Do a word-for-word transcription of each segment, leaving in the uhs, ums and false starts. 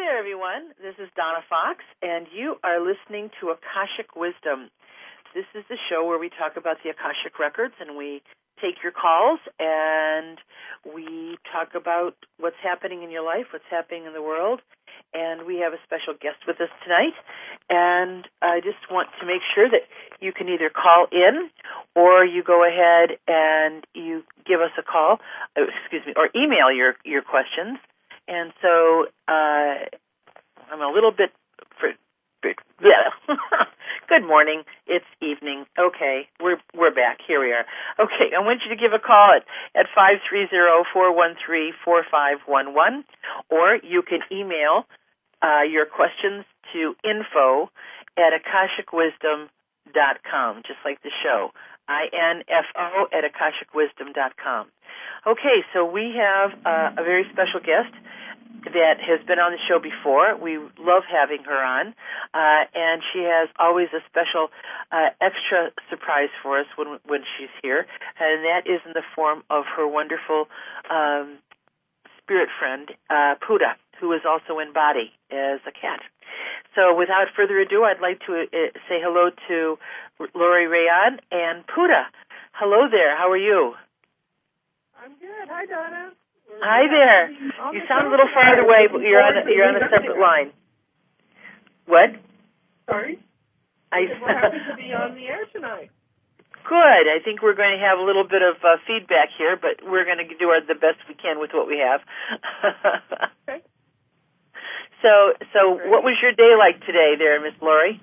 there, everyone. This is Donna Fox, and you are listening to Akashic Wisdom. This is the show where we talk about the Akashic Records, and we take your calls, and we talk about what's happening in your life, what's happening in the world, and we have a special guest with us tonight. And I just want to make sure that you can either call in or you go ahead and you give us a call, excuse me, or email your, your questions. And so uh, I'm a little bit, for, yeah. Good morning. It's evening. Okay, we're we're back. Here we are. Okay, I want you to give a call at, at five three zero, four one three, four five one one, or you can email uh, your questions to info at akashic wisdom dot com, just like the show, I N F O at akashic wisdom dot com. Okay, so we have uh, a very special guest that has been on the show before. We love having her on, uh, and she has always a special uh, extra surprise for us when when she's here, and that is in the form of her wonderful um, spirit friend, uh, Puda, who is also in body as a cat. So without further ado, I'd like to uh, say hello to Lori Rayon and Puda. Hello there. How are you? I'm good. Hi, Donna. Hi there. You sound a little farther away, but you're on a, you're on a separate line. What? Sorry? I We're happy to be on the air tonight. Good. I think we're going to have a little bit of uh, feedback here, but we're going to do our, the best we can with what we have. Okay. So, so what was your day like today there, Miss Lori?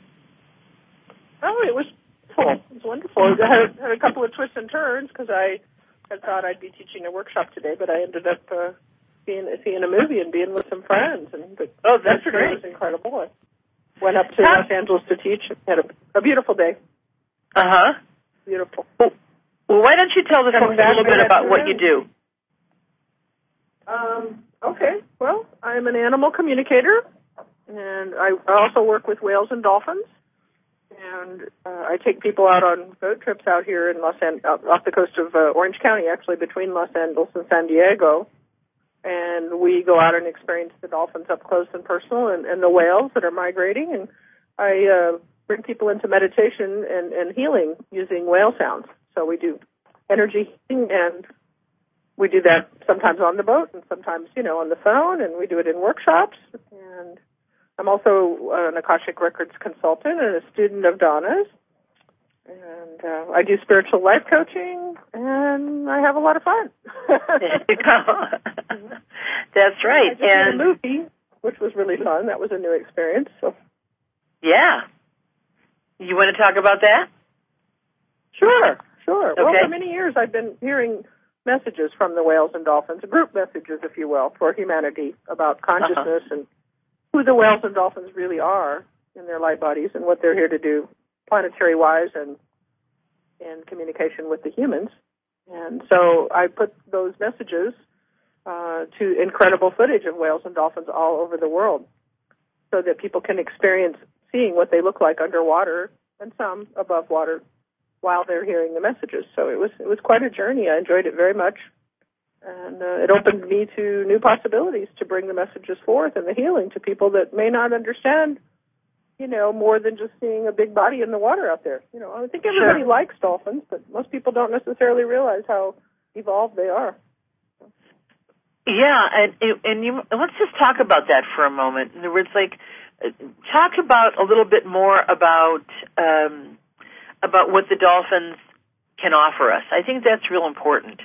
Oh, it was cool. It was wonderful. I had, had a couple of twists and turns because I I thought I'd be teaching a workshop today, but I ended up uh, being seeing a movie and being with some friends. And but oh, that's yesterday great. was incredible. I went up to Los Angeles to teach. Had a, a beautiful day. Uh huh. Beautiful. Well, well, why don't you tell the folks a little bit about what you do? Um. Okay. Well, I'm an animal communicator, and I also work with whales and dolphins. And uh, I take people out on boat trips out here in Los An- out off the coast of uh, Orange County, actually between Los Angeles and San Diego. And we go out and experience the dolphins up close and personal, and, and the whales that are migrating. And I uh, bring people into meditation and, and healing using whale sounds. So we do energy healing, and we do that sometimes on the boat and sometimes, you know, on the phone, and we do it in workshops. And I'm also an Akashic Records consultant and a student of Donna's. And uh, I do spiritual life coaching, and I have a lot of fun. There you go. That's right. I just and did a movie, which was really fun. That was a new experience. So, yeah. You want to talk about that? Sure, sure. Okay. Well, for many years I've been hearing messages from the whales and dolphins, group messages, if you will, for humanity about consciousness uh-huh. and who the whales and dolphins really are in their light bodies and what they're here to do planetary-wise and in communication with the humans. And so I put those messages uh, to incredible footage of whales and dolphins all over the world so that people can experience seeing what they look like underwater and some above water while they're hearing the messages. So it was it was quite a journey. I enjoyed it very much. And uh, it opened me to new possibilities to bring the messages forth and the healing to people that may not understand, you know, more than just seeing a big body in the water out there. You know, I think everybody sure. likes dolphins, but most people don't necessarily realize how evolved they are. Yeah, and and you, let's just talk about that for a moment. In other words, like, talk about a little bit more about um, about what the dolphins can offer us. I think that's real important.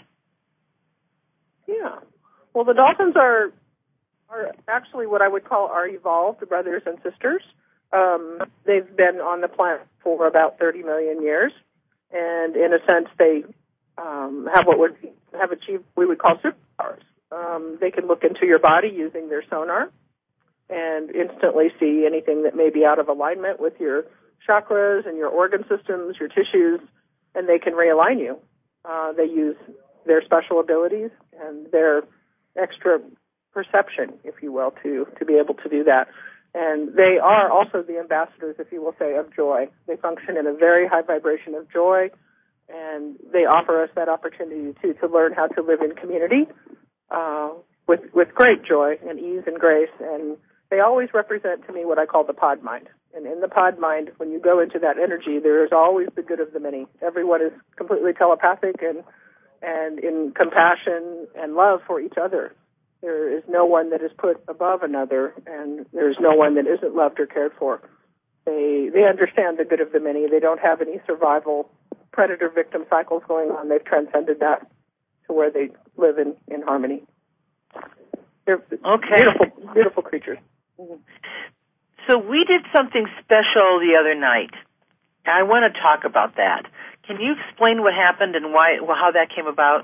Yeah. Well, the dolphins are are actually what I would call our evolved brothers and sisters. Um, they've been on the planet for about thirty million years, and in a sense, they um, have what would have achieved we would call superpowers. Um, they can look into your body using their sonar and instantly see anything that may be out of alignment with your chakras and your organ systems, your tissues, and they can realign you. Uh, they use their special abilities and their extra perception, if you will, to, to be able to do that. And they are also the ambassadors, if you will say, of joy. They function in a very high vibration of joy, and they offer us that opportunity, too, to learn how to live in community uh, with with great joy and ease and grace and they always represent to me what I call the pod mind. And in the pod mind, when you go into that energy, there is always the good of the many. Everyone is completely telepathic and and in compassion and love for each other. There is no one that is put above another, and there is no one that isn't loved or cared for. They they understand the good of the many. They don't have any survival predator-victim cycles going on. They've transcended that to where they live in, in harmony. They're okay. beautiful, beautiful creatures. Mm-hmm. So we did something special the other night. I want to talk about that. Can you explain what happened and why, well, how that came about?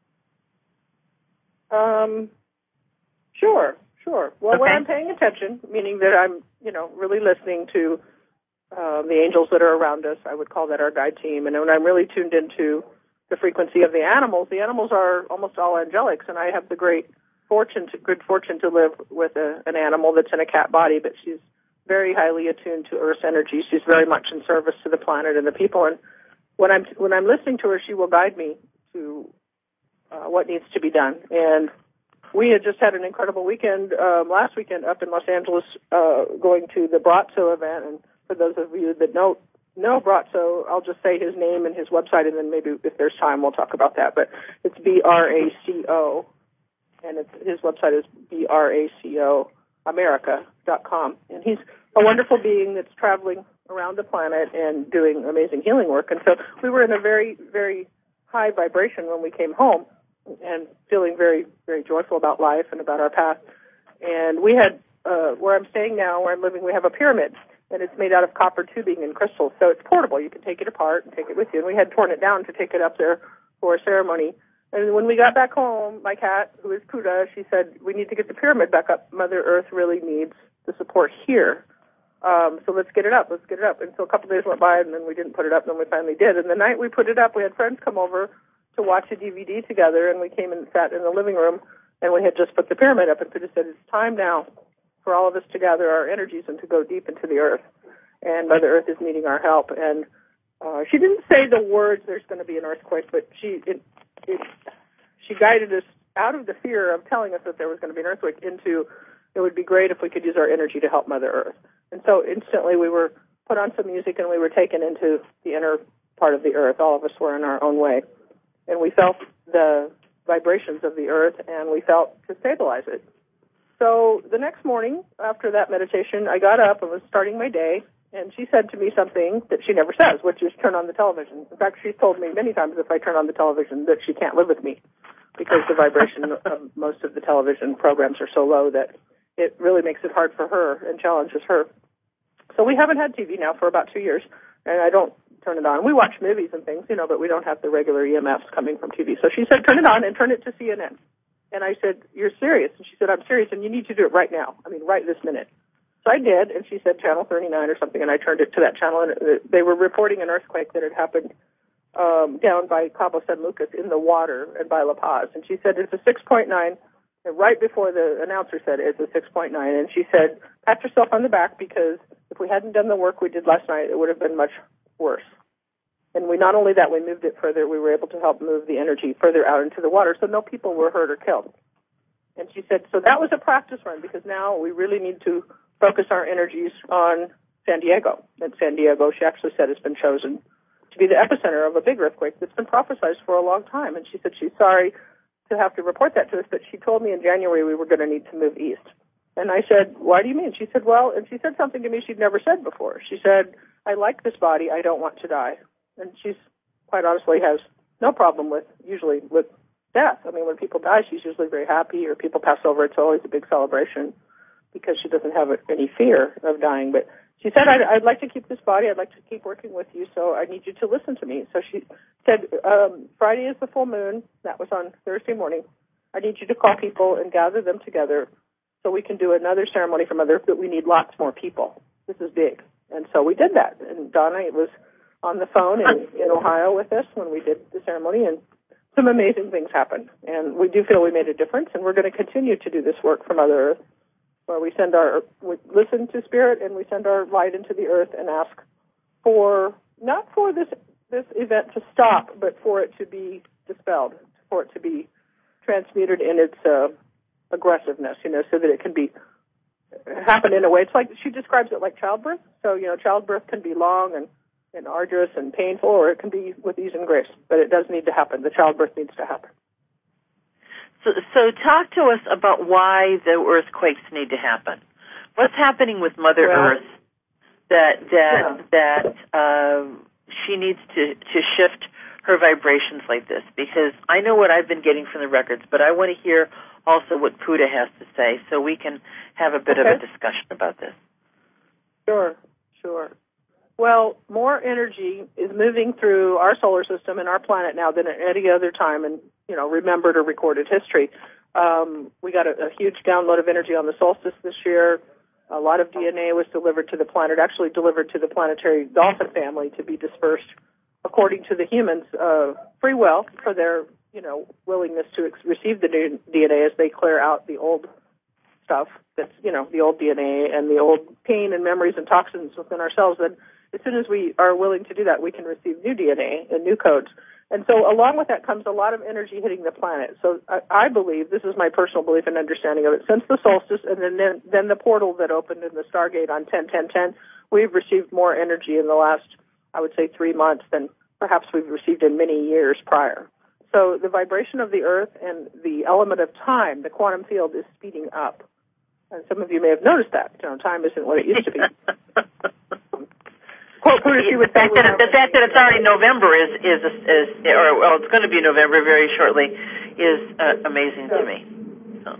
Um, sure, sure. Well, okay. when I'm paying attention, meaning that I'm, you know, really listening to uh, the angels that are around us, I would call that our guide team. And when I'm really tuned into the frequency of the animals, the animals are almost all angelics, and I have the great fortune, to, good fortune to live with a, an animal that's in a cat body, but she's very highly attuned to Earth's energy. She's very much in service to the planet and the people. And when I'm when I'm listening to her, she will guide me to uh, what needs to be done. And we had just had an incredible weekend um, last weekend up in Los Angeles, uh, going to the Brazzo event. And for those of you that know know Brazzo, I'll just say his name and his website, and then maybe if there's time, we'll talk about that. But it's B R A C O, and it's, his website is B R A C O America dot com. And he's a wonderful being that's traveling around the planet and doing amazing healing work. And so we were in a very, very high vibration when we came home and feeling very, very joyful about life and about our path. And we had, uh, where I'm staying now, where I'm living, we have a pyramid, and it's made out of copper tubing and crystals. So it's portable. You can take it apart and take it with you. And we had torn it down to take it up there for a ceremony. And when we got back home, my cat, who is Kuda, she said, we need to get the pyramid back up. Mother Earth really needs the support here. Um, so let's get it up. Let's get it up. And so a couple of days went by, and then we didn't put it up, and then we finally did. And the night we put it up, we had friends come over to watch a D V D together, and we came and sat in the living room, and we had just put the pyramid up, and Kuda said, it's time now for all of us to gather our energies and to go deep into the earth. And Mother Earth is needing our help. And uh, she didn't say the words, there's going to be an earthquake, but she it, it, she guided us out of the fear of telling us that there was going to be an earthquake into, it would be great if we could use our energy to help Mother Earth. And so instantly we were put on some music, and we were taken into the inner part of the earth. All of us were in our own way. And we felt the vibrations of the earth, and we felt to stabilize it. So the next morning, after that meditation, I got up and was starting my day, and she said to me something that she never says, which is turn on the television. In fact, she's told me many times if I turn on the television that she can't live with me because the vibration of most of the television programs are so low that it really makes it hard for her and challenges her. So we haven't had T V now for about two years, and I don't turn it on. We watch movies and things, you know, but we don't have the regular E M Fs coming from T V. So she said, turn it on and turn it to C N N. And I said, you're serious? And she said, I'm serious, and you need to do it right now. I mean, right this minute. So I did, and she said channel thirty-nine or something, and I turned it to that channel, and they were reporting an earthquake that had happened um, down by Cabo San Lucas in the water and by La Paz. And she said, it's a six point nine. And right before the announcer said it's a six point nine, and she said, pat yourself on the back, because if we hadn't done the work we did last night, it would have been much worse. And we not only that, we moved it further. We were able to help move the energy further out into the water, so no people were hurt or killed. And she said, so that was a practice run, because now we really need to focus our energies on San Diego. And San Diego, she actually said, has been chosen to be the epicenter of a big earthquake that's been prophesized for a long time. And she said she's sorry to have to report that to us, but she told me in January we were going to need to move east. And I said, why do you mean? She said, well, and she said something to me she'd never said before. She said, I like this body. I don't want to die. And she's quite honestly has no problem with, usually, with death. I mean, when people die, she's usually very happy, or people pass over, it's always a big celebration because she doesn't have any fear of dying. But she said, I'd, I'd like to keep this body. I'd like to keep working with you, so I need you to listen to me. So she said, um, Friday is the full moon. That was on Thursday morning. I need you to call people and gather them together so we can do another ceremony for Mother Earth, but we need lots more people. This is big. And so we did that. And Donna was on the phone in, in Ohio with us when we did the ceremony, and some amazing things happened. And we do feel we made a difference, and we're going to continue to do this work for Mother Earth, where we send our, we listen to Spirit, and we send our light into the earth and ask for, not for this, this event to stop, but for it to be dispelled, for it to be transmuted in its uh, aggressiveness, you know, so that it can be happen in a way. It's like she describes it like childbirth. So, you know, childbirth can be long and, and arduous and painful, or it can be with ease and grace. But it does need to happen. The childbirth needs to happen. So, so talk to us about why the earthquakes need to happen. What's happening with Mother well, Earth that that yeah. that uh, she needs to to shift her vibrations like this? Because I know what I've been getting from the records, but I want to hear also what Puda has to say, so we can have a bit okay. of a discussion about this. Sure, sure. Well, more energy is moving through our solar system and our planet now than at any other time in, you know, remembered or recorded history. Um, we got a, a huge download of energy on the solstice this year. A lot of D N A was delivered to the planet, actually delivered to the planetary dolphin family to be dispersed according to the humans' uh, free will for their, you know, willingness to ex- receive the D N A as they clear out the old stuff that's, you know, the old D N A and the old pain and memories and toxins within ourselves. And as soon as we are willing to do that, we can receive new D N A and new codes. And so along with that comes a lot of energy hitting the planet. So I, I believe, this is my personal belief and understanding of it, since the solstice and then, then, then the portal that opened in the Stargate on ten ten ten, we've received more energy in the last, I would say, three months than perhaps we've received in many years prior. So the vibration of the Earth and the element of time, the quantum field, is speeding up. And some of you may have noticed that. You know, time isn't what it used to be. Quote, the, fact that it, the fact that it's already November is, is, is or well, it's going to be November very shortly, is uh, amazing yeah. to me. So.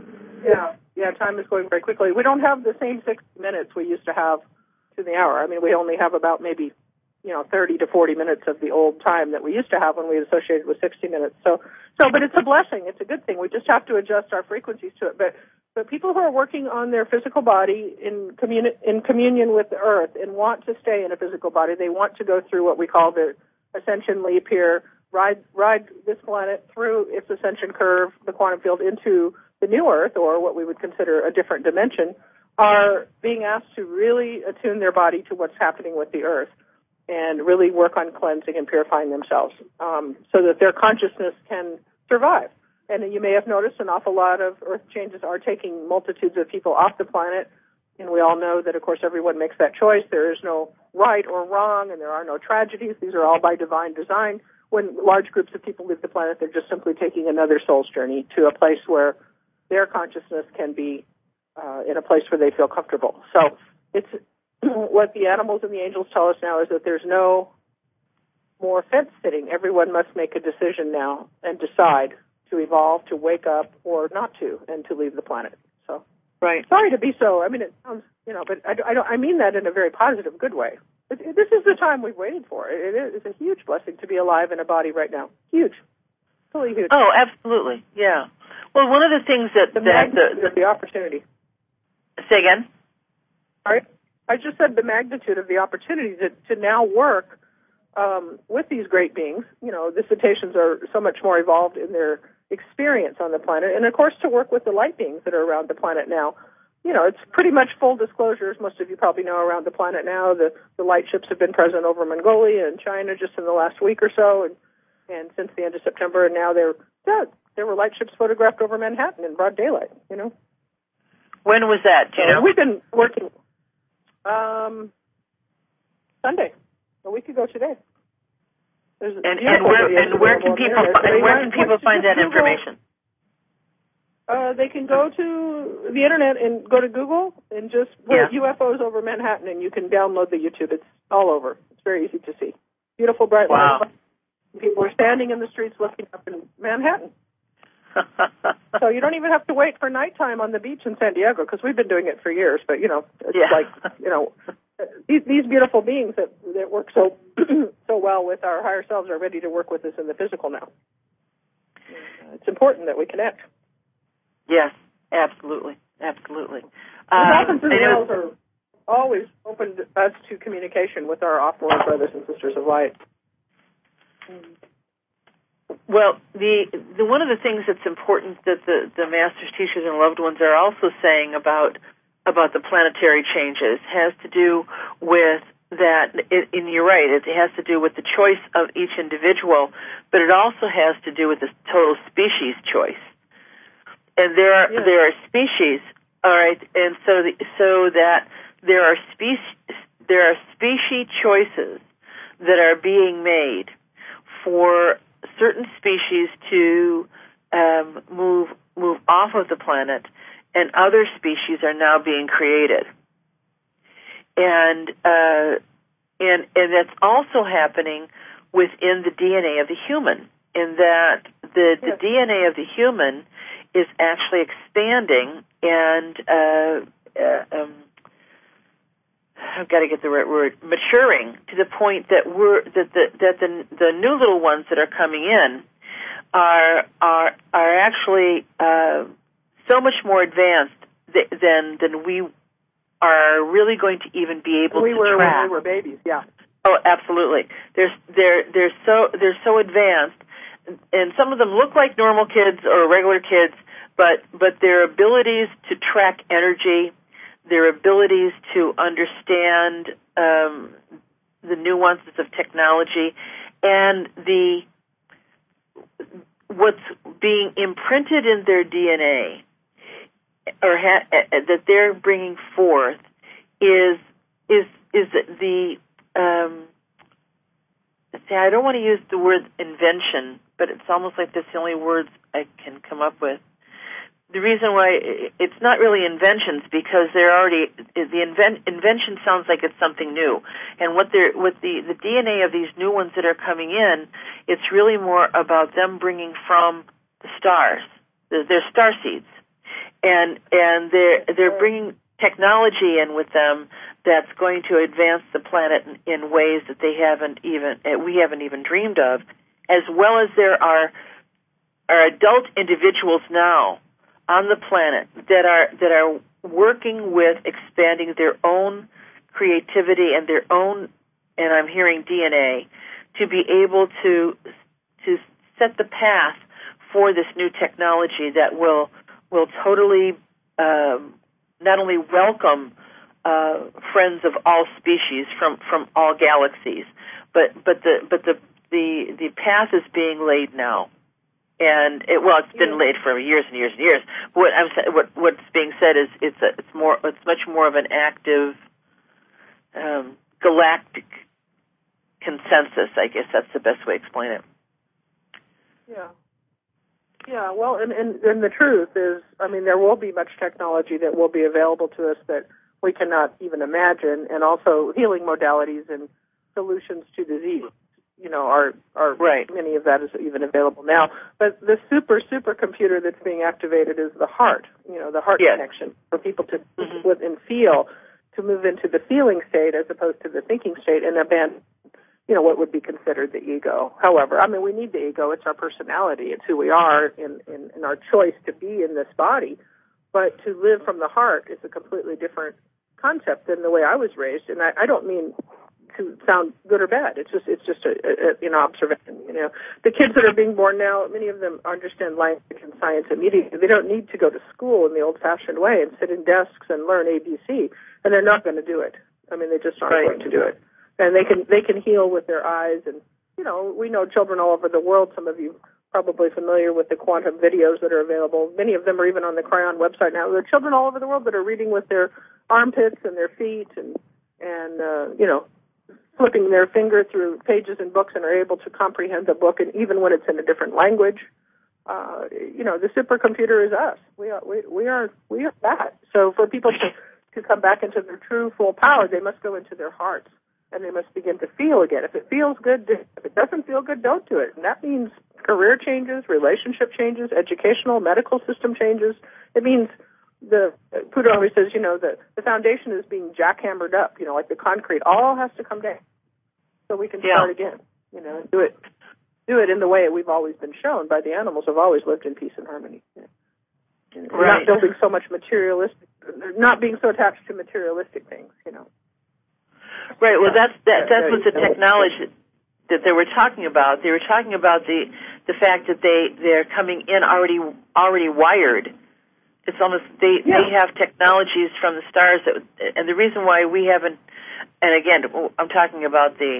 Yeah, yeah, time is going very quickly. We don't have the same sixty minutes we used to have to the hour. I mean, we only have about maybe, you know, thirty to forty minutes of the old time that we used to have when we associated with sixty minutes. So, so, but it's a blessing. It's a good thing. We just have to adjust our frequencies to it. But, but people who are working on their physical body in communi- in communion with the Earth and want to stay in a physical body, they want to go through what we call the ascension leap here, ride, ride this planet through its ascension curve, the quantum field, into the new Earth, or what we would consider a different dimension, are being asked to really attune their body to what's happening with the Earth and really work on cleansing and purifying themselves um, so that their consciousness can survive. And you may have noticed an awful lot of Earth changes are taking multitudes of people off the planet, and we all know that, of course, everyone makes that choice. There is no right or wrong, and there are no tragedies. These are all by divine design. When large groups of people leave the planet, they're just simply taking another soul's journey to a place where their consciousness can be uh, in a place where they feel comfortable. So it's what the animals and the angels tell us now is that there's no more fence sitting. Everyone must make a decision now and decide to evolve, to wake up, or not to, and to leave the planet. So, right. Sorry to be so. I mean, it sounds, you know, but I, I don't. I mean that in a very positive, good way. It, it, this is the time we've waited for. It, it is. It's a huge blessing to be alive in a body right now. Huge, totally huge. Oh, absolutely. Yeah. Well, one of the things that the that magnitude the, of the opportunity. Say again. Sorry, I just said the magnitude of the opportunity to to now work um, with these great beings. You know, the cetaceans are so much more evolved in their experience on the planet, and of course to work with the light beings that are around the planet now. You know, it's pretty much full disclosure, as most of you probably know, around the planet now. The, the light ships have been present over Mongolia and China just in the last week or so, and, and since the end of September, and now they're, yeah, there were light ships photographed over Manhattan in broad daylight, you know. When was that, do you so know? We've been working um, Sunday, a week ago today. And, and where and where can people and where can people find that information? Uh, they can go to the internet and go to Google and just put yeah. U F Os over Manhattan, and you can download the YouTube. It's all over. It's very easy to see. Beautiful, bright wow. lights. People are standing in the streets looking up in Manhattan. So you don't even have to wait for nighttime on the beach in San Diego, because we've been doing it for years. But, you know, it's yeah. like, you know, these, these beautiful beings that, that work so so well with our higher selves are ready to work with us in the physical now. Uh, it's important that we connect. Yes, absolutely, absolutely. The um, dolphins and whales are always open to us to communication with our off-world brothers and sisters of light. Well, the, the one of the things that's important that the, the masters, teachers, and loved ones are also saying about about the planetary changes has to do with that, it, and you're right, it has to do with the choice of each individual, but it also has to do with the total species choice. And there are, yeah. there are species All right, and so the, so that there are species there are species choices that are being made for certain species to um, move move off of the planet, and other species are now being created, and uh, and and that's also happening within the D N A of the human, in that the, the yes. D N A of the human is actually expanding and uh, uh, um, I've got to get the right word, maturing to the point that we're that the that the the new little ones that are coming in are are are actually uh, so much more advanced th- than than we are really going to even be able we to were track. When we were babies, yeah. Oh, absolutely. They're they're they're so they're so advanced, and some of them look like normal kids or regular kids, but but their abilities to track energy, their abilities to understand um, the nuances of technology, and the what's being imprinted in their D N A or ha- that they're bringing forth is is is the um, see, I don't want to use the word invention, but it's almost like that's the only words I can come up with. The reason why it's not really inventions, because they're already the invent, invention sounds like it's something new, and what they're what the the D N A of these new ones that are coming in, it's really more about them bringing from the stars. They're, they're star seeds, and and they're they're bringing technology in with them that's going to advance the planet in, in ways that they haven't even we haven't even dreamed of, as well as there are are adult individuals now on the planet that are that are working with expanding their own creativity and their own, and I'm hearing D N A, to be able to to set the path for this new technology that will will totally um, not only welcome uh, friends of all species from, from all galaxies, but but the but the the the path is being laid now. And it, well, it's been laid for years and years and years. What I'm what what's being said is it's a, it's more it's much more of an active um, galactic consensus. I guess that's the best way to explain it. Yeah, yeah. Well, and, and and the truth is, I mean, there will be much technology that will be available to us that we cannot even imagine, and also healing modalities and solutions to disease. You know, are are right. Many of that is even available now. But the super supercomputer that's being activated is the heart. You know, the heart yes. connection for people to mm-hmm. think with and feel, to move into the feeling state as opposed to the thinking state, and abandon, you know, what would be considered the ego. However, I mean, we need the ego. It's our personality. It's who we are in, in, in our choice to be in this body. But to live from the heart is a completely different concept than the way I was raised. And I, I don't mean to sound good or bad. It's just it's just a, a, an observation. You know, the kids that are being born now, many of them understand language and science immediately. They don't need to go to school in the old-fashioned way and sit in desks and learn A B C, and they're not going to do it. I mean, they just aren't right. going to do it. And they can they can heal with their eyes. And you know, we know children all over the world. Some of you probably familiar with the quantum videos that are available. Many of them are even on the Cryon website now. There are children all over the world that are reading with their armpits and their feet, and and uh, you know. flipping their finger through pages and books and are able to comprehend the book, and even when it's in a different language. Uh, you know, the supercomputer is us. We are, we, we are, we are that. So for people to, to come back into their true full power, they must go into their hearts, and they must begin to feel again. If it feels good, do it. If it doesn't feel good, don't do it. And that means career changes, relationship changes, educational, medical system changes. It means the Pluto always says, you know, the, the foundation is being jackhammered up, you know, like the concrete. All has to come down so we can yeah. start again, you know, do it do it in the way we've always been shown by the animals have always lived in peace and harmony. You know. And right. Not building so much materialistic, not being so attached to materialistic things, you know. Right, well, that's that, that was the technology that they were talking about. They were talking about the the fact that they, they're coming in already already wired. It's almost they yeah. they have technologies from the stars that, and the reason why we haven't, and again I'm talking about the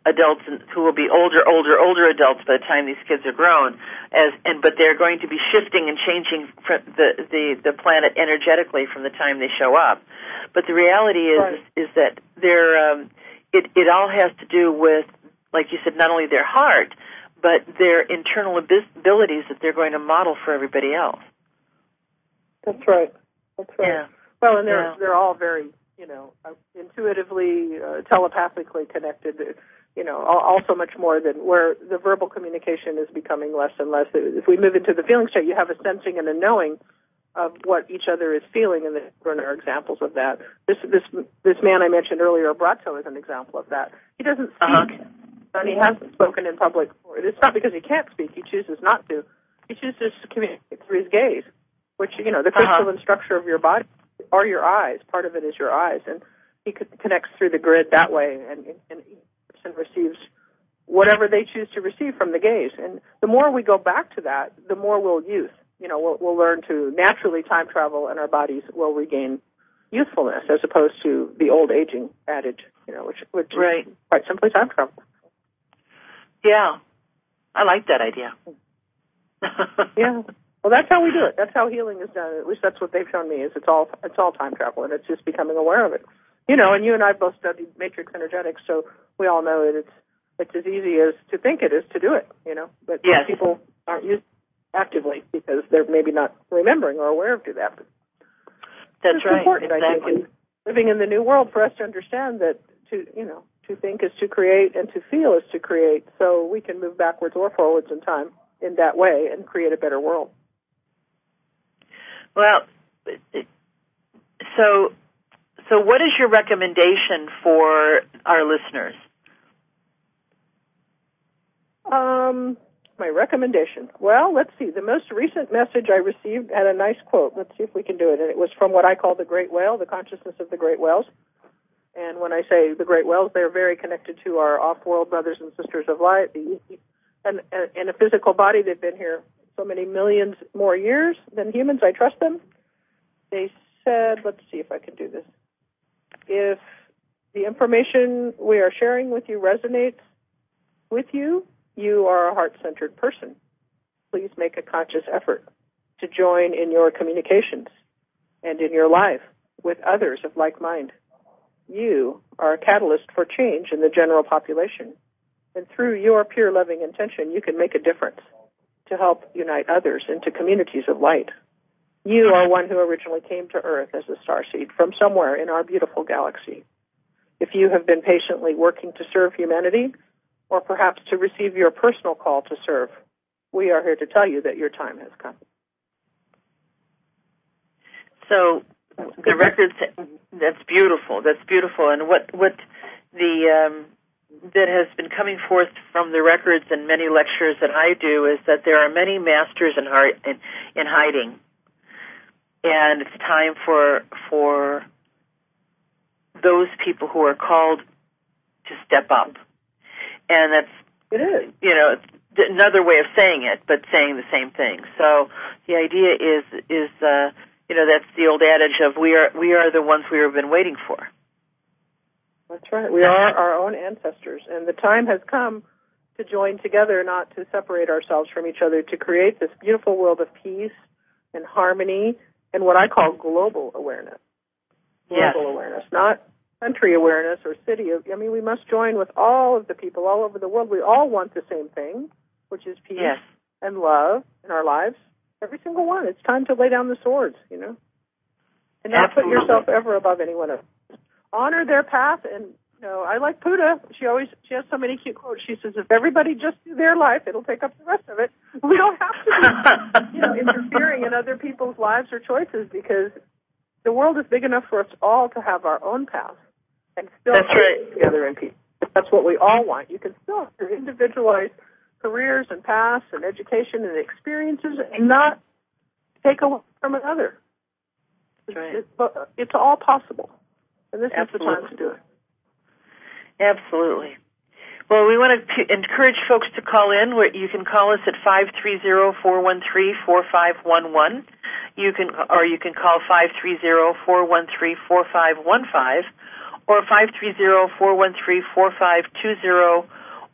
adults who will be older, older, older adults by the time these kids are grown, as and but they're going to be shifting and changing the the, the planet energetically from the time they show up. But the reality is right. is, is that they're um, it it all has to do with, like you said, not only their heart, but their internal abilities that they're going to model for everybody else. That's right. That's right. Yeah. Well, and they're yeah. they're all very, you know, intuitively, uh, telepathically connected. You know, also much more than where the verbal communication is becoming less and less. If we move into the feeling state, you have a sensing and a knowing of what each other is feeling, and the children are examples of that. This this this man I mentioned earlier, Bratto, is an example of that. He doesn't speak, uh-huh. and he hasn't spoken in public. It's not because he can't speak; he chooses not to. He chooses to communicate through his gaze, which, you know, the crystalline uh-huh. structure of your body are your eyes. Part of it is your eyes, and he connects through the grid that way, and, and each person receives whatever they choose to receive from the gaze. And the more we go back to that, the more we'll youth. You know, we'll, we'll learn to naturally time travel, and our bodies will regain youthfulness, as opposed to the old aging adage, you know, which, which right. is quite simply time travel. Yeah, I like that idea. Yeah. Well, that's how we do it. That's how healing is done. At least that's what they've shown me. Is it's all it's all time travel, and it's just becoming aware of it. You know, and you and I both studied matrix energetics, so we all know that it's it's as easy as to think it is to do it. You know, but yes. people aren't used actively because they're maybe not remembering or aware of do that. But that's it's right. important, exactly. I think, in living in the new world, for us to understand that to you know to think is to create, and to feel is to create. So we can move backwards or forwards in time in that way and create a better world. Well, so so what is your recommendation for our listeners? Um, my recommendation. Well, let's see. The most recent message I received had a nice quote. Let's see if we can do it. And it was from what I call the Great Whale, the consciousness of the Great Whales. And when I say the Great Whales, they're very connected to our off-world brothers and sisters of light. The, and in a physical body, they've been here so many millions more years than humans. I trust them. They said, let's see if I can do this. If the information we are sharing with you resonates with you, you are a heart-centered person. Please make a conscious effort to join in your communications and in your life with others of like mind. You are a catalyst for change in the general population. And through your pure loving intention, you can make a difference to help unite others into communities of light. You are one who originally came to Earth as a starseed from somewhere in our beautiful galaxy. If you have been patiently working to serve humanity, or perhaps to receive your personal call to serve, we are here to tell you that your time has come. So the records, that's beautiful. That's beautiful. And what, what the... Um, that has been coming forth from the records and many lectures that I do is that there are many masters in, heart, in, in hiding, and it's time for for those people who are called to step up. And that's it is, you know, another way of saying it, but saying the same thing. So the idea is is uh, you know, that's the old adage of we are we are the ones we have been waiting for. That's right. We are our own ancestors, and the time has come to join together, not to separate ourselves from each other, to create this beautiful world of peace and harmony and what I call global awareness. Global yes. awareness, not country awareness or city. I mean, we must join with all of the people all over the world. We all want the same thing, which is peace yes. and love in our lives. Every single one. It's time to lay down the swords, you know, and not Absolutely. put yourself ever above anyone else. Honor their path, and you know, I like Puda. She always she has so many cute quotes. She says, "If everybody just do their life, it'll take up the rest of it. We don't have to be, you know, interfering in other people's lives or choices, because the world is big enough for us all to have our own path and still That's right. together in peace. That's what we all want. You can still have your individualized careers and paths and education and experiences, and not take away from another. That's right. It's, it's all possible. And this Absolutely. is the time to do it. Absolutely. Well, we want to p- encourage folks to call in. You can call us at five three zero, four one three, four five one one. You can, or you can call five three zero, four one three, four five one five, or five three zero, four one three, four five two zero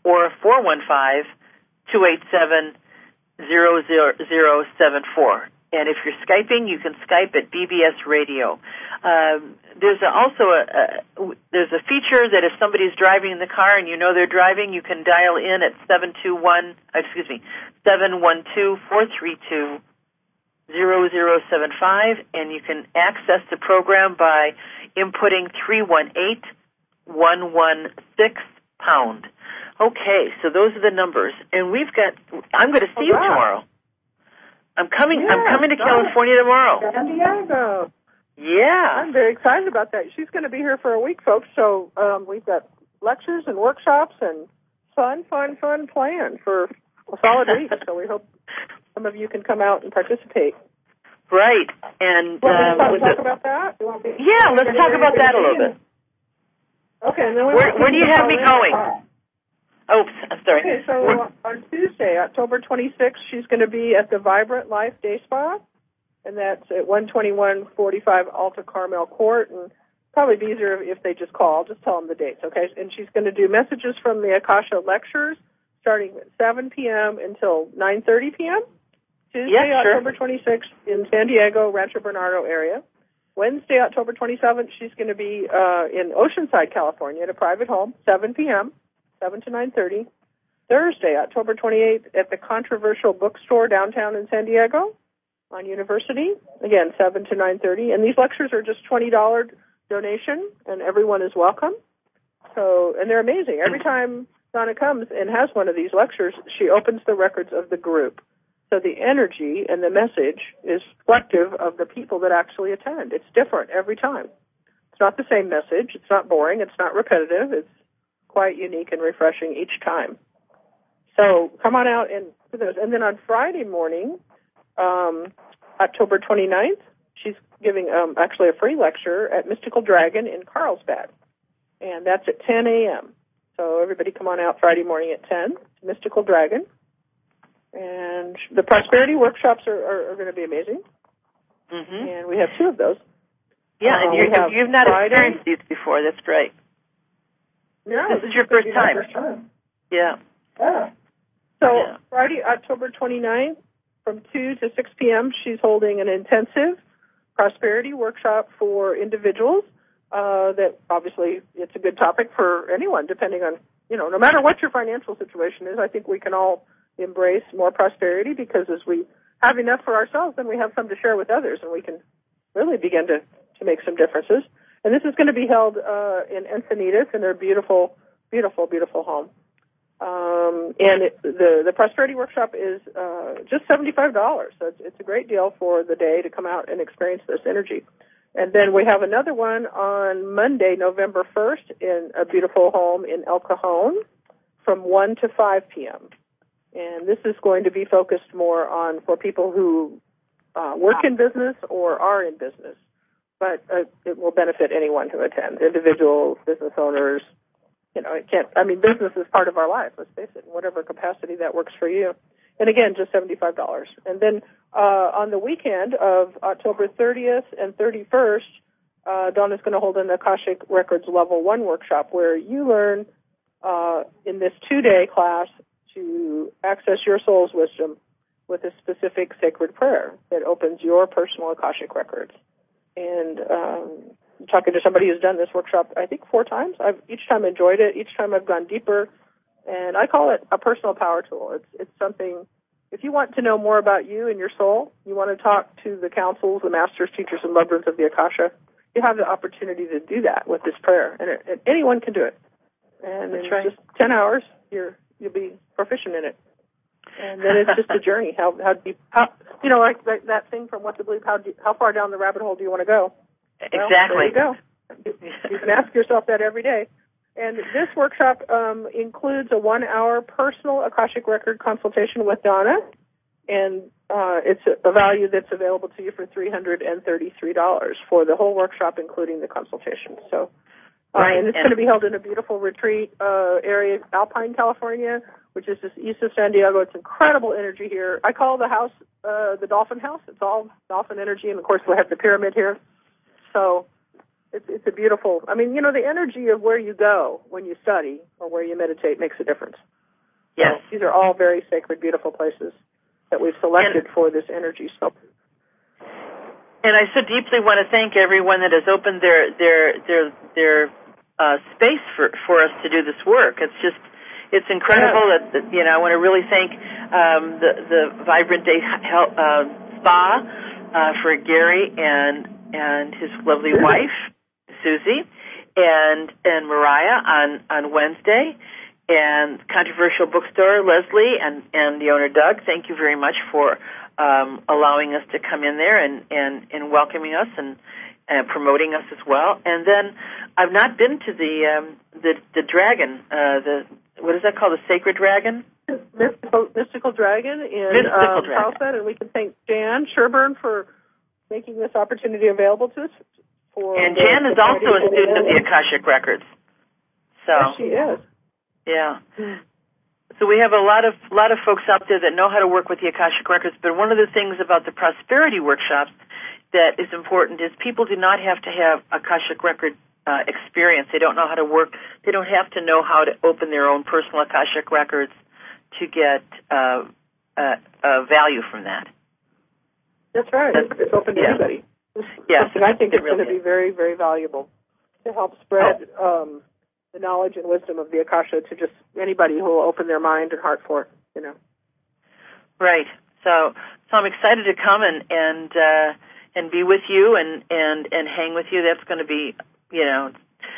or four one five, two eight seven, zero zero zero seven four. And if you're Skyping, you can Skype at B B S Radio. Um, there's a, also a, a there's a feature that if somebody's driving in the car and you know they're driving, you can dial in at seven two one, excuse me, seven one two, four three two, zero zero seven five, and you can access the program by inputting three one eight, one one six, pound. Okay, so those are the numbers. And we've got, I'm going to see you tomorrow. I'm coming, yeah, I'm coming to California tomorrow. San Diego. Yeah. I'm very excited about that. She's going to be here for a week, folks, so um, we've got lectures and workshops and fun, fun, fun planned for a solid week. So we hope some of you can come out and participate. Right. And Well, um, talk, talk the, about that? Yeah, let's talk about that a little bit. Okay. And then we where, where do you have me going? Oh, I'm sorry. Okay, so We're, on Tuesday, October twenty-sixth, she's going to be at the Vibrant Life Day Spa, and that's at one twenty-one forty-five Alta Carmel Court, and probably be easier if they just call. Just tell them the dates, okay? And she's going to do messages from the Akasha lectures starting at seven p.m. until nine thirty p.m. Tuesday, yeah, sure. October twenty-sixth, in San Diego, Rancho Bernardo area. Wednesday, October twenty-seventh, she's going to be uh, in Oceanside, California, at a private home, seven p.m., seven to nine thirty. Thursday, October twenty-eighth, at the Controversial Bookstore downtown in San Diego on University, again, seven to nine thirty. And these lectures are just twenty dollars donation, and everyone is welcome. So, and they're amazing. Every time Donna comes and has one of these lectures, she opens the records of the group. So the energy and the message is reflective of the people that actually attend. It's different every time. It's not the same message. It's not boring. It's not repetitive. It's quite unique and refreshing each time. So come on out and do those. And then on Friday morning, um, October twenty-ninth, she's giving um, actually a free lecture at Mystical Dragon in Carlsbad. And that's at ten a.m. So everybody come on out Friday morning at ten, Mystical Dragon. And the prosperity workshops are, are, are going to be amazing. Mm-hmm. And we have two of those. Yeah, uh, and you're, you've not Friday. experienced these before. That's great. No, this is your first time. first time. Yeah. Yeah. So yeah. Friday, October twenty-ninth, from two to six p.m., she's holding an intensive prosperity workshop for individuals. Uh, that obviously it's a good topic for anyone, depending on, you know, no matter what your financial situation is, I think we can all embrace more prosperity, because as we have enough for ourselves, then we have some to share with others, and we can really begin to, to make some differences. And this is going to be held uh, in Encinitas, in their beautiful, beautiful, beautiful home. Um, and it, the the prosperity workshop is uh, just seventy-five dollars, so it's, it's a great deal for the day to come out and experience this energy. And then we have another one on Monday, November first, in a beautiful home in El Cajon from one to five p.m. And this is going to be focused more on for people who uh, work in business or are in business. But uh, it will benefit anyone who attends, individuals, business owners. You know, it can't, I mean, business is part of our life, let's face it, in whatever capacity that works for you. And again, just seventy-five dollars. And then uh, on the weekend of October thirtieth and thirty-first, uh, Donna's going to hold an Akashic Records Level one workshop where you learn uh, in this two-day class to access your soul's wisdom with a specific sacred prayer that opens your personal Akashic records. And um, talking to somebody who's done this workshop, I think four times, I've each time enjoyed it. Each time I've gone deeper, and I call it a personal power tool. It's it's something. If you want to know more about you and your soul, you want to talk to the councils, the masters, teachers, and loved ones of the Akasha, you have the opportunity to do that with this prayer, and, it, and anyone can do it. And That's in right. just ten hours, you're you'll be proficient in it. And then it's just a journey. How how deep? How, you know, like, like that thing from What to Believe. How deep, how far down the rabbit hole do you want to go? Well, exactly. there you go. You, you can ask yourself that every day. And this workshop um, includes a one-hour personal Akashic Record consultation with Donna, and uh, it's a, a value that's available to you for three hundred thirty-three dollars for the whole workshop, including the consultation. So, uh, right. and it's and going to be held in a beautiful retreat uh, area, Alpine, California, which is just east of San Diego. It's incredible energy here. I call the house uh, the Dolphin House. It's all dolphin energy, and of course we have the pyramid here. So it's, it's a beautiful, I mean, you know, the energy of where you go when you study or where you meditate makes a difference. Yes. So these are all very sacred, beautiful places that we've selected and, for this energy. So. And I so deeply want to thank everyone that has opened their their their their uh, space for for us to do this work. It's just it's incredible yeah. that, that you know I want to really thank um, the the Vibrant Day Health, uh, Spa uh, for Gary and and his lovely yeah. wife Susie and and Mariah on on Wednesday, and Controversial Bookstore Leslie and and the owner Doug. Thank you very much for Um, allowing us to come in there and, and, and welcoming us and, and promoting us as well. And then I've not been to the um, the, the dragon, uh, the what is that called, the Sacred Dragon? Mystical, Mystical Dragon in Mystical um, Dragon. Carlsbad, and we can thank Jan Sherburne for making this opportunity available to us. For and Jan is also a student of the Akashic Records. So yes, she is. Yeah. So we have a lot of lot of folks out there that know how to work with the Akashic Records, but one of the things about the prosperity workshops that is important is people do not have to have Akashic Record uh, experience. They don't know how to work. They don't have to know how to open their own personal Akashic Records to get uh, uh, uh, value from that. That's right. That's, it's open to yeah. anybody. Yes, and I think it it's really going to be very, very valuable to help spread oh. um, the knowledge and wisdom of the Akasha to just anybody who will open their mind and heart for it, you know. Right. So so I'm excited to come and and uh, and be with you and, and, and hang with you. That's going to be, you know,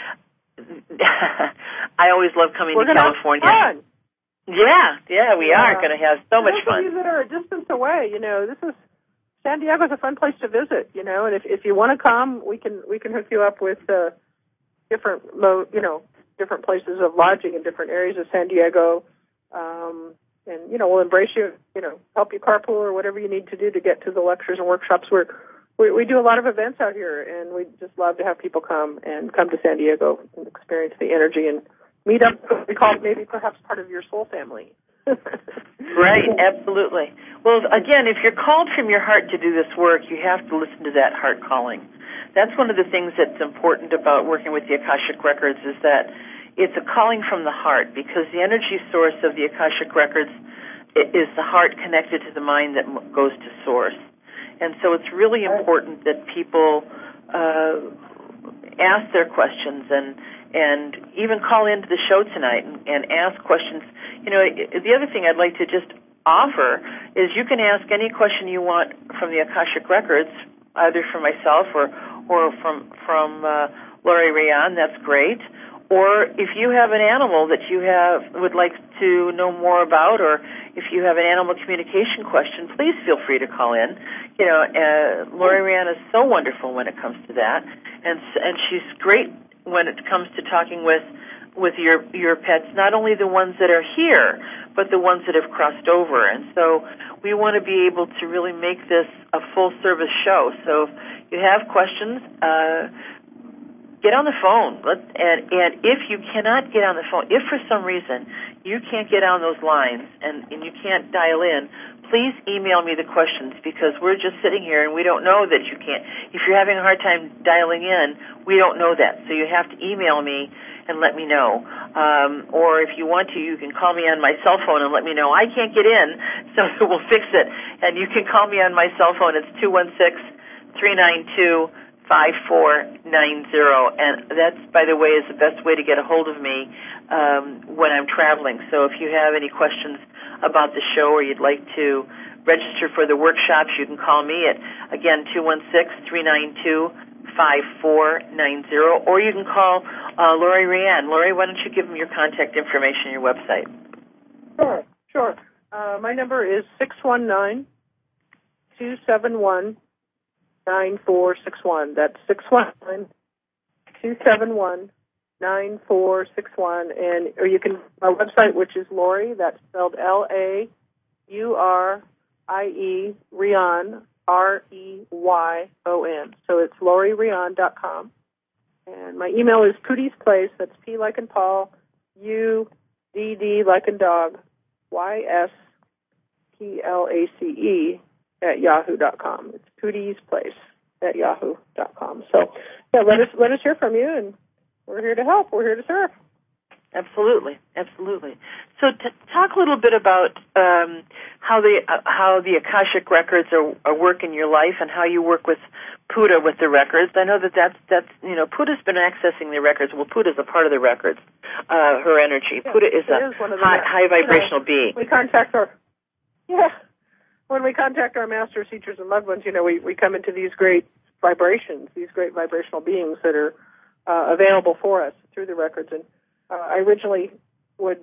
I always love coming We're to California. Have fun. Yeah, yeah, we yeah. are going to have so For much those fun. of you that are a distance away, you know, this is San Diego's a fun place to visit, you know, and if if you want to come, we can we can hook you up with uh, different low, you know, different places of lodging in different areas of San Diego, um, and, you know, we'll embrace you, you know, help you carpool or whatever you need to do to get to the lectures and workshops. We're, we we do a lot of events out here, and we just love to have people come and come to San Diego and experience the energy and meet up, we call it maybe perhaps part of your soul family. Right, absolutely. Well, again, if you're called from your heart to do this work, you have to listen to that heart calling. That's one of the things that's important about working with the Akashic Records is that it's a calling from the heart, because the energy source of the Akashic Records is the heart connected to the mind that goes to source. And so it's really important that people uh, ask their questions and and even call into the show tonight and, and ask questions. You know, the other thing I'd like to just offer is you can ask any question you want from the Akashic Records, either from myself or or from from uh, Laurie Rayan. That's great. Or if you have an animal that you have would like to know more about, or if you have an animal communication question, please feel free to call in. You know, uh, Laurie Rayan is so wonderful when it comes to that, and and she's great when it comes to talking with with your your pets, not only the ones that are here, but the ones that have crossed over. And so we want to be able to really make this a full service show. So if you have questions, uh, get on the phone. Let, and, and if you cannot get on the phone, if for some reason you can't get on those lines and, and you can't dial in, please email me the questions, because we're just sitting here and we don't know that you can't. If you're having a hard time dialing in, we don't know that. So you have to email me and let me know. Um, or if you want to, you can call me on my cell phone and let me know. I can't get in, so we'll fix it. And you can call me on my cell phone. It's two one six, three nine two, five four nine zero. And that's, by the way, is the best way to get a hold of me um, when I'm traveling. So if you have any questions about the show or you'd like to register for the workshops, you can call me at, again, two one six, three nine two, five four nine zero, or you can call uh, Laurie Rayan. Laurie, why don't you give them your contact information, your website? Sure, sure. Uh, my number is six one nine, two seven one, nine four six one. That's six one nine, two seven one, nine four six one. And or you can, my website, which is Laurie, that's spelled L A U R I E, Rayan, R E Y O N. So it's laurie rayan dot com. And my email is Pooty's Place, that's P like in Paul, U D D like in dog, Y S P L A C E at yahoo dot com. It's Pooty's Place at yahoo dot com. So yeah, let us let us hear from you, and we're here to help. We're here to serve. Absolutely, absolutely. So to talk a little bit about um, how the uh, how the Akashic records are, are work in your life and how you work with Puda with the records. I know that that's, that's you know, Puda's been accessing the records. Well, Puda's a part of the records, uh, her energy. Yeah, Puda is a is one of the high, high vibrational you know, being. We contact our, yeah, when we contact our masters, teachers, and loved ones, you know, we, we come into these great vibrations, these great vibrational beings that are uh, available for us through the records. And uh, I originally would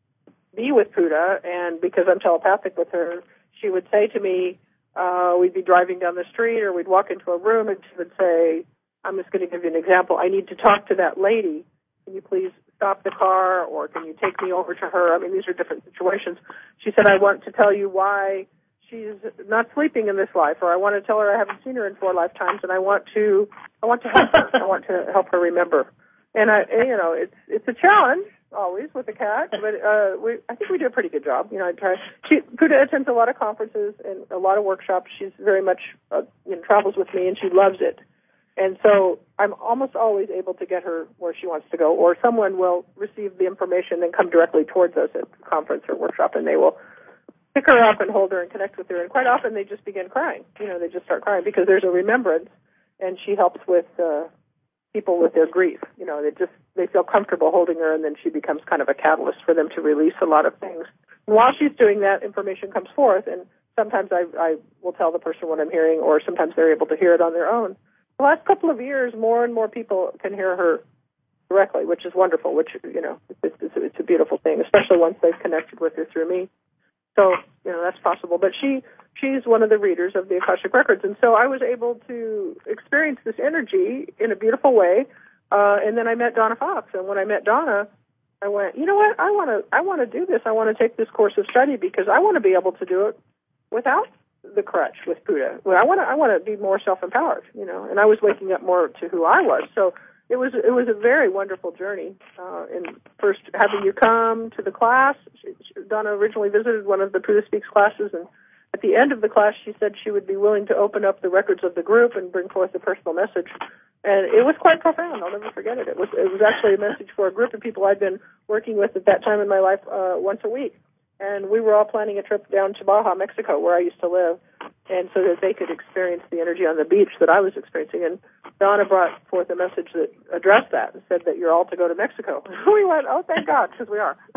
be with Puda, and because I'm telepathic with her, she would say to me, uh, we'd be driving down the street or we'd walk into a room and she would say, I'm just going to give you an example, I need to talk to that lady. Can you please stop the car, or can you take me over to her? I mean, these are different situations. She said, I want to tell you why she's not sleeping in this life, or I want to tell her I haven't seen her in four lifetimes, and I want to, I want to help her. I want to help her remember. And I, you know, it's it's a challenge always with the cat, but uh, we, I think we do a pretty good job. You know, I try. She, Puda attends a lot of conferences and a lot of workshops. She's very much, uh, you know, travels with me, and she loves it. And so I'm almost always able to get her where she wants to go, or someone will receive the information and come directly towards us at the conference or workshop, and they will pick her up and hold her and connect with her. And quite often they just begin crying. You know, they just start crying because there's a remembrance, and she helps with uh, people with their grief. You know, they just they feel comfortable holding her, and then she becomes kind of a catalyst for them to release a lot of things. And while she's doing that, information comes forth, and sometimes I, I will tell the person what I'm hearing, or sometimes they're able to hear it on their own. The last couple of years, more and more people can hear her directly, which is wonderful, which, you know, it's, it's, it's a beautiful thing, especially once they've connected with her through me. So, you know, that's possible. But she she's one of the readers of the Akashic Records, and so I was able to experience this energy in a beautiful way. Uh, and then I met Donna Fox, and when I met Donna, I went, you know what, I want to I want to do this. I want to take this course of study because I want to be able to do it without the crutch with Puda. Well, I want to I want to be more self-empowered, you know. And I was waking up more to who I was. So it was it was a very wonderful journey. Uh, and first having you come to the class, she, she, Donna originally visited one of the Puda Speaks classes, and at the end of the class, she said she would be willing to open up the records of the group and bring forth a personal message. And it was quite profound. I'll never forget it. It was it was actually a message for a group of people I'd been working with at that time in my life uh, once a week. And we were all planning a trip down to Baja, Mexico, where I used to live, and so that they could experience the energy on the beach that I was experiencing. And Donna brought forth a message that addressed that and said that you're all to go to Mexico. We went, oh, thank God, because we are.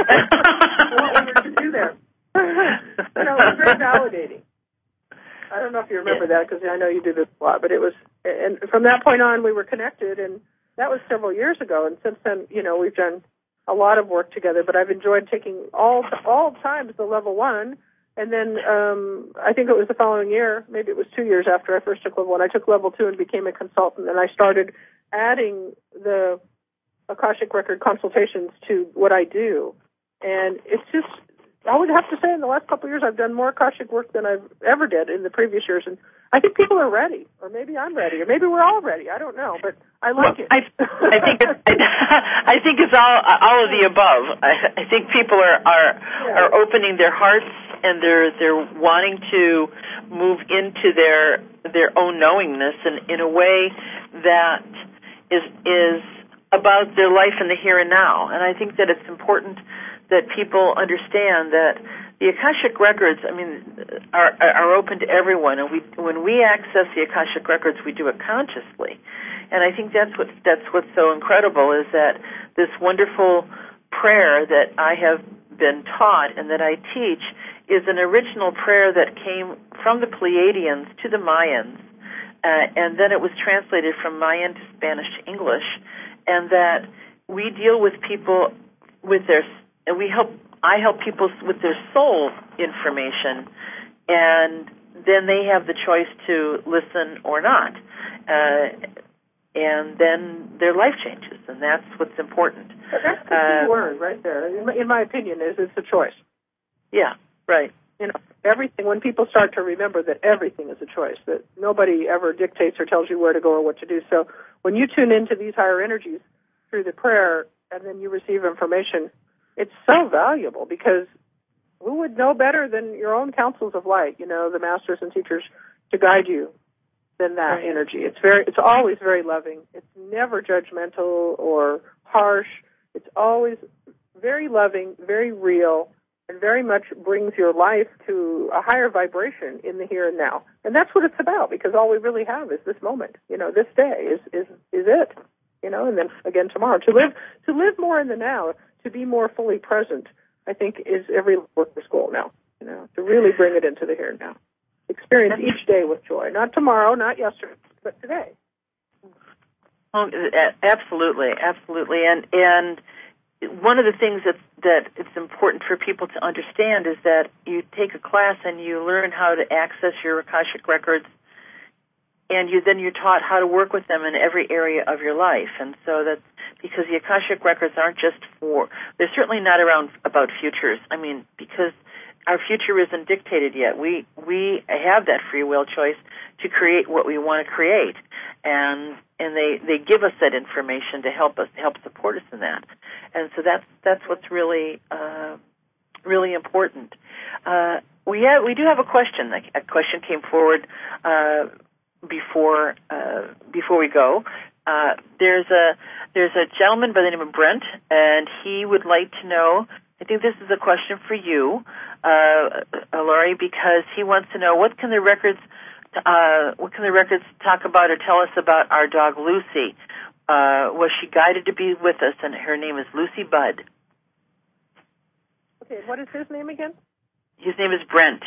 What we were to do there. You know, it was very validating. I don't know if you remember yeah. that, because I know you do this a lot, but it was, and from that point on, we were connected, and that was several years ago, and since then, you know, we've done a lot of work together, but I've enjoyed taking all all times the level one, and then um, I think it was the following year, maybe it was two years after I first took level one, I took level two and became a consultant, and I started adding the Akashic Record consultations to what I do, and it's just, I would have to say in the last couple of years I've done more Akashic work than I've ever did in the previous years, and I think people are ready, or maybe I'm ready, or maybe we're all ready. I don't know, but I like well, it. I, I think it's, I think it's all all of the above. I, I think people are are, yeah. are opening their hearts, and they're they're wanting to move into their their own knowingness, and in a way that is is about their life in the here and now. And I think that it's important that people understand that the Akashic Records, I mean, are, are open to everyone, and we, when we access the Akashic Records, we do it consciously. And I think that's what that's what's so incredible, is that this wonderful prayer that I have been taught and that I teach is an original prayer that came from the Pleiadians to the Mayans, uh, and then it was translated from Mayan to Spanish to English, and that we deal with people with their, and we help I help people with their soul information, and then they have the choice to listen or not. Uh, and then their life changes, and that's what's important. But that's the key uh, word right there, in my, in my opinion, is it's a choice. Yeah, right. You know, everything, when people start to remember that everything is a choice, that nobody ever dictates or tells you where to go or what to do. So when you tune into these higher energies through the prayer, and then you receive information, it's so valuable, because who would know better than your own councils of light, you know, the masters and teachers, to guide you than that right. energy. It's very, it's always very loving. It's never judgmental or harsh. It's always very loving, very real, and very much brings your life to a higher vibration in the here and now. And that's what it's about, because all we really have is this moment. You know, this day is is is it. You know, and then again tomorrow. To live to live more in the now, to be more fully present, I think is every worker's goal now. You know, to really bring it into the here and now. Experience each day with joy, not tomorrow, not yesterday, but today. Oh, absolutely, absolutely, and and. One of the things that that it's important for people to understand is that you take a class and you learn how to access your Akashic records, and you then you're taught how to work with them in every area of your life. And so that's because the Akashic records aren't just for, they're certainly not around about futures. I mean, because our future isn't dictated yet. We we have that free will choice to create what we want to create, and and they, they give us that information to help us help support us in that. And so that's that's what's really uh, really important. Uh, we have we do have a question. A question came forward uh, before uh, before we go. Uh, there's a there's a gentleman by the name of Brent, and he would like to know. I think this is a question for you, uh, Laurie, because he wants to know what can the records uh, what can the records talk about or tell us about our dog Lucy. Uh, was she guided to be with us? And her name is Lucy Budd. Okay, what is his name again? His name is Brent.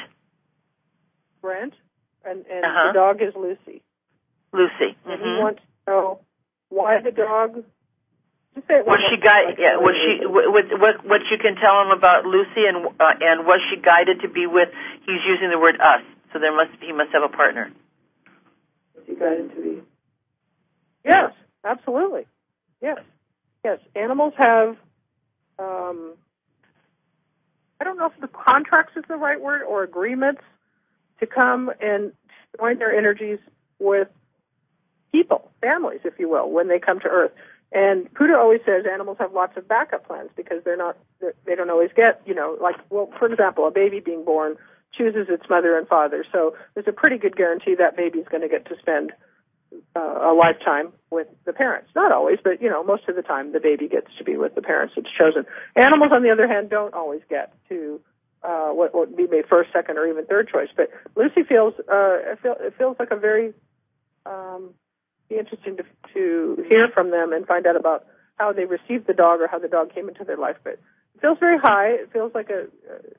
Brent? And, and uh-huh. the dog is Lucy. Lucy. And mm-hmm. he wants to know why the dog... Just say it was she guided? Yeah, was she? What, what what you can tell him about Lucy, and uh, and was she guided to be with? He's using the word us, so there must he must have a partner. Was he guided to be? Yes, absolutely. Yes, yes. Animals have. Um, I don't know if the contracts is the right word or agreements to come and join their energies with people, families, if you will, when they come to Earth. And Puda always says animals have lots of backup plans because they're not, they don't always get, you know, like, well, for example, a baby being born chooses its mother and father. So there's a pretty good guarantee that baby's going to get to spend uh, a lifetime with the parents. Not always, but, you know, most of the time the baby gets to be with the parents it's chosen. Animals, on the other hand, don't always get to uh, what would be made first, second, or even third choice. But Lucy feels, uh, it, feel, it feels like a very... Um, be interesting to, to hear from them and find out about how they received the dog or how the dog came into their life. But it feels very high. It feels like a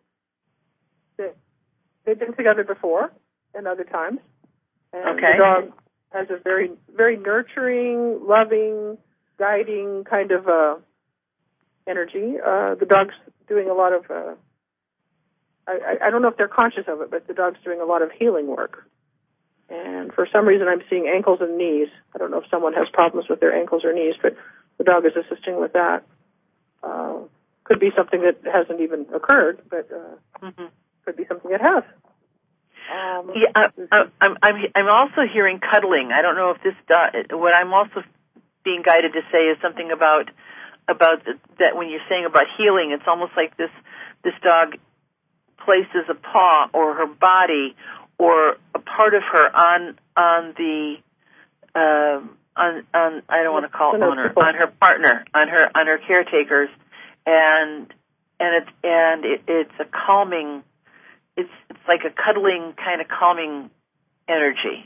uh, they've been together before and other times. And okay. The dog has a very, very nurturing, loving, guiding kind of uh, energy. Uh, the dog's doing a lot of, uh, I, I don't know if they're conscious of it, but the dog's doing a lot of healing work. And for some reason, I'm seeing ankles and knees. I don't know if someone has problems with their ankles or knees, but the dog is assisting with that. Uh, could be something that hasn't even occurred, but uh, mm-hmm. could be something that has. Um, yeah, I, I'm, I'm, I'm also hearing cuddling. I don't know if this do, what I'm also being guided to say is something about about the, that when you're saying about healing, it's almost like this this dog places a paw or her body or a part of her on on the uh, on on I don't want to call it owner on her partner on her on her caretakers, and and it's and it, it's a calming it's it's like a cuddling kind of calming energy.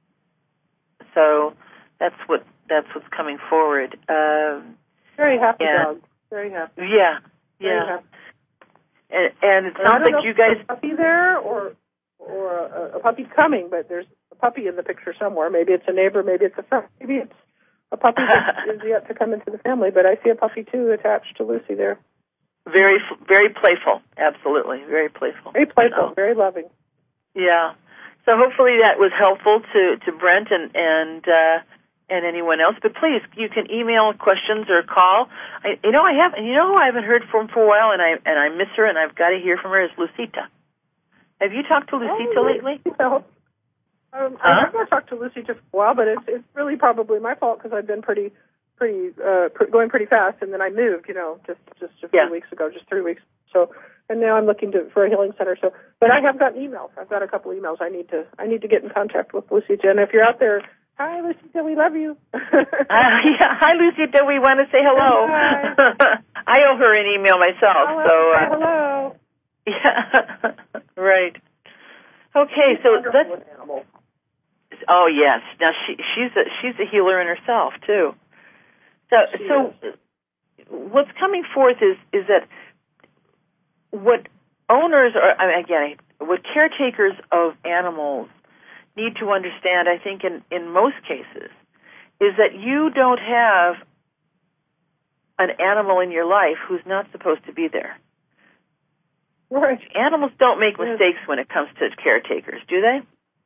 So that's what that's what's coming forward. Um, very happy and, dog. Very happy. Yeah, very yeah. Happy. And, and it sounds like you guys. A puppy there or. Or a, a puppy's coming, but there's a puppy in the picture somewhere. Maybe it's a neighbor, maybe it's a friend, maybe it's a puppy that is yet to come into the family. But I see a puppy too attached to Lucy there. Very, very playful. Absolutely, very playful. Very playful, so, very loving. Yeah. So hopefully that was helpful to, to Brent and and uh, and anyone else. But please, you can email questions or call. I, you know, I have. You know who I haven't heard from for a while, and I and I miss her, and I've got to hear from her is Lucita. Have you talked to Lucita oh, lately? No. Um, huh? I've not talked to Lucita for a while, but it's it's really probably my fault because I've been pretty, pretty uh, pr- going pretty fast, and then I moved, you know, just just a few yeah. weeks ago, just three weeks. So, and now I'm looking to for a healing center. So, but I have gotten emails. I've got a couple emails. I need to I need to get in contact with Lucita. And if you're out there, hi Lucita, we love you. uh, yeah, hi Lucita, we want to say hello. Hi. I owe her an email myself. Hello. So uh, hello. Yeah. Right. Okay. So let's. Oh yes. Now she she's a she's a healer in herself too. So she so is. What's coming forth is is that what owners are I mean, again what caretakers of animals need to understand, I think in in most cases, is that you don't have an animal in your life who's not supposed to be there. Right. Animals don't make yes. mistakes when it comes to caretakers, do they?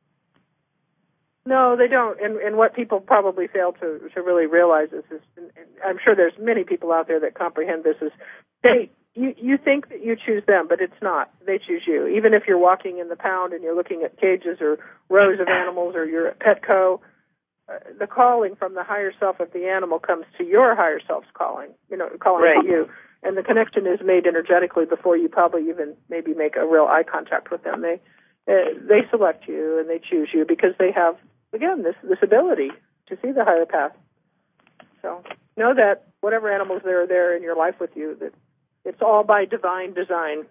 No, they don't. And, and what people probably fail to, to really realize is, is, and I'm sure there's many people out there that comprehend this, is they, you, you think that you choose them, but it's not. They choose you. Even if you're walking in the pound and you're looking at cages or rows of animals or you're at Petco, uh, the calling from the higher self of the animal comes to your higher self's calling, you know, calling right. to you. And the connection is made energetically before you probably even maybe make a real eye contact with them. They, uh, they select you and they choose you because they have, again, this this ability to see the higher path. So know that whatever animals there are there in your life with you, that it's all by divine design.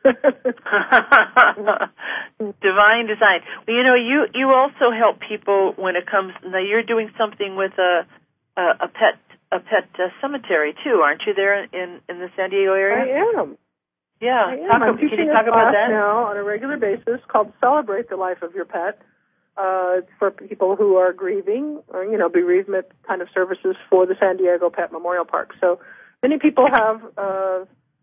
Divine design. Well, you know, you, you also help people when it comes. Now, you're doing something with a a, a pet a pet uh, cemetery too, aren't you? There in in the San Diego area. I am. Yeah. I am. Talk, I'm can teaching you talk a about class that now on a regular basis called "Celebrate the Life of Your Pet." Uh, it's for people who are grieving, or, you know, bereavement kind of services for the San Diego Pet Memorial Park. So many people have, uh,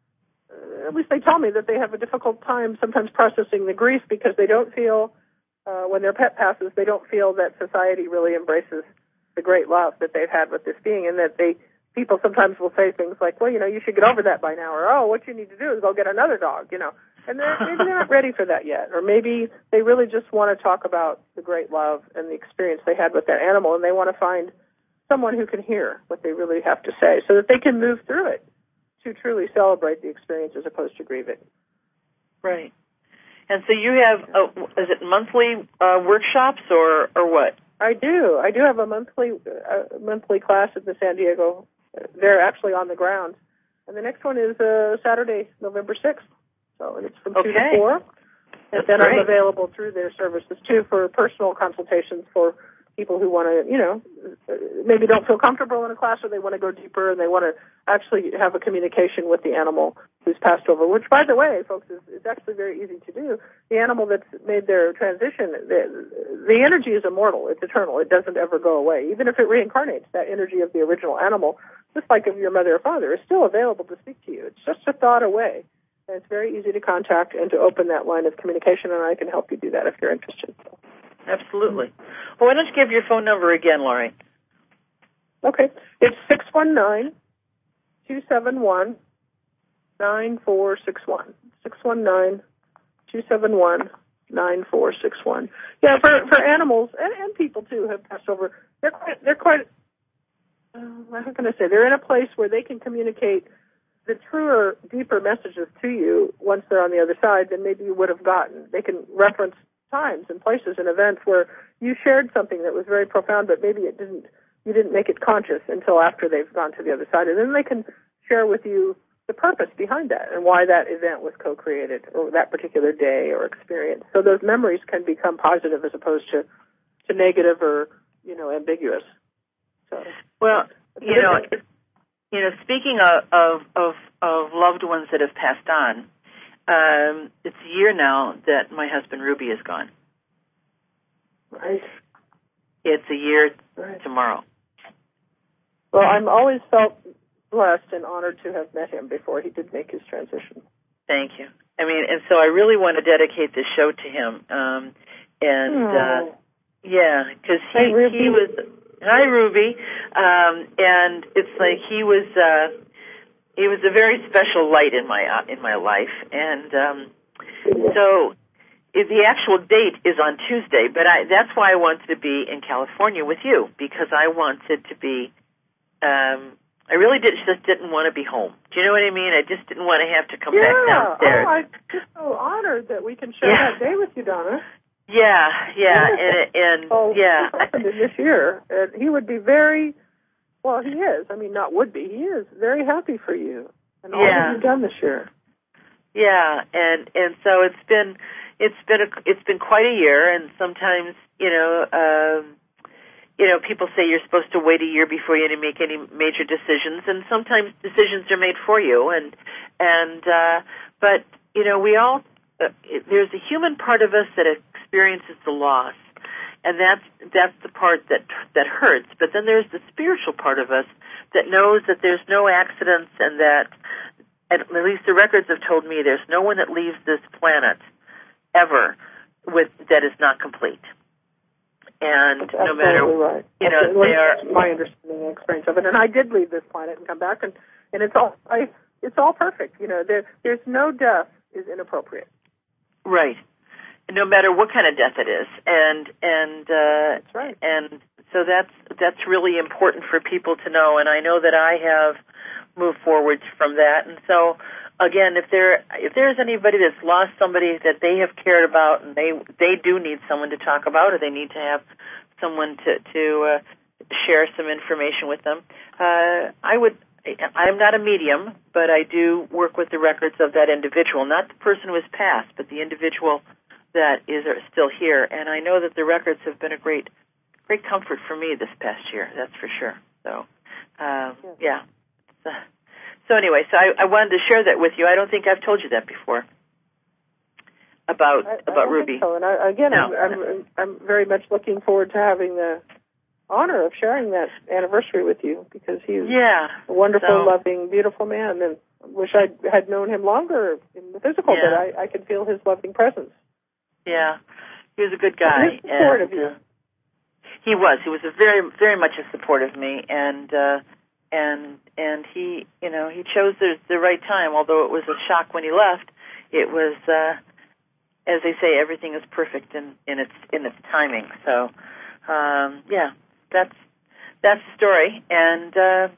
at least they tell me that they have a difficult time sometimes processing the grief because they don't feel, uh, when their pet passes, they don't feel that society really embraces the great love that they've had with this being, and that they, people sometimes will say things like, well, you know, you should get over that by now, or, oh, what you need to do is go get another dog, you know. And they're, maybe they're not ready for that yet. Or maybe they really just want to talk about the great love and the experience they had with that animal, and they want to find someone who can hear what they really have to say so that they can move through it to truly celebrate the experience as opposed to grieve it. Right. And so you have, a, is it monthly uh, workshops or, or what? I do. I do have a monthly uh, monthly class at the San Diego. They're actually on the ground. And the next one is uh, Saturday, November sixth. So and it's from okay. two to four. And That's then great. I'm available through their services, too, for personal consultations for people who want to, you know, maybe don't feel comfortable in a class or they want to go deeper and they want to actually have a communication with the animal who's passed over, which, by the way, folks, is, is actually very easy to do. The animal that's made their transition, the, the energy is immortal. It's eternal. It doesn't ever go away. Even if it reincarnates, that energy of the original animal, just like of your mother or father, is still available to speak to you. It's just a thought away. And it's very easy to contact and to open that line of communication, and I can help you do that if you're interested. Absolutely. Well, why don't you give your phone number again, Laurie? Okay. It's six one nine, two seven one, nine four six one. six one nine, two seven one, nine four six one. Yeah, for for animals, and, and people, too, who have passed over, they're quite, they're quite uh, how can I say, they're in a place where they can communicate the truer, deeper messages to you once they're on the other side than maybe you would have gotten. They can reference times and places and events where you shared something that was very profound, but maybe it didn't, you didn't make it conscious until after they've gone to the other side. And then they can share with you the purpose behind that and why that event was co-created or that particular day or experience. So those memories can become positive as opposed to, to negative or, you know, ambiguous. So, well, you know, You know, speaking of, of of of loved ones that have passed on, um, it's a year now that my husband Ruby is gone. Right. It's a year right. tomorrow. Well, I'm always felt blessed and honored to have met him before he did make his transition. Thank you. I mean, and so I really want to dedicate this show to him. Um, and uh, yeah, because he hey, Ruby. he was. Hi, Ruby. Um, and it's like he was uh, he was a very special light in my uh, in my life, and um, so the actual date is on Tuesday. But I, that's why I wanted to be in California with you, because I wanted to be. Um, I really did, just didn't want to be home. Do you know what I mean? I just didn't want to have to come yeah. back downstairs. Oh, I'm just so honored that we can share Yeah. that day with you, Donna. Yeah, yeah, and, and oh, yeah. What happened in this year? And he would be very, well, he is. I mean, not would be. He is very happy for you. and all yeah. that you've done this year. Yeah, and and so it's been it's been a, it's been quite a year, and sometimes you know um, you know people say you're supposed to wait a year before you make any major decisions, and sometimes decisions are made for you, and and uh, but you know we all uh, there's a human part of us that experiences the loss, and that's that's the part that that hurts. But then there's the spiritual part of us that knows that there's no accidents, and that at least the records have told me there's no one that leaves this planet ever with that is not complete. And That's no matter, right. you know, Absolutely. they are That's my understanding and experience of it. And I did leave this planet and come back, and, and it's all I, it's all perfect. You know, there, there's no death is inappropriate. right. No matter what kind of death it is, and and uh, that's right. And so that's that's really important for people to know. And I know that I have moved forward from that. And so, again, if there if there's anybody that's lost somebody that they have cared about, and they they do need someone to talk about, or they need to have someone to to uh, share some information with them, uh, I would. I'm not a medium, but I do work with the records of that individual, not the person who has passed, but the individual that is still here. And I know that the records have been a great great comfort for me this past year. That's for sure. So, um, yeah. So anyway, so I, I wanted to share that with you. I don't think I've told you that before about I, about I Ruby. So. And I, again, no. I'm, I'm I'm very much looking forward to having the honor of sharing that anniversary with you, because he's yeah. a wonderful, so, loving, beautiful man, and I wish I had known him longer in the physical, yeah. but I, I could feel his loving presence. Yeah, he was a good guy. He was supportive and, of you. Uh, he was. He was a very, very much a support of me, and uh, and and he, you know, he chose the the right time. Although it was a shock when he left, it was, uh, as they say, everything is perfect in, in its in its timing. So, um, yeah, that's that's the story, and uh,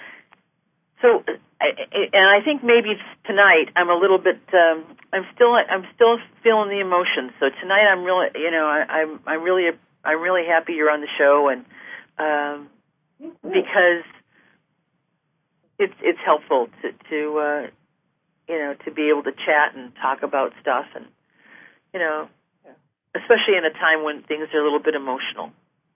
so. I, and I think maybe tonight I'm a little bit. Um, I'm still. I'm still feeling the emotions. So tonight I'm really. You know, I, I'm. I'm really. I'm really happy you're on the show, and um, because it's it's helpful to to uh, you know to be able to chat and talk about stuff, and you know, especially in a time when things are a little bit emotional.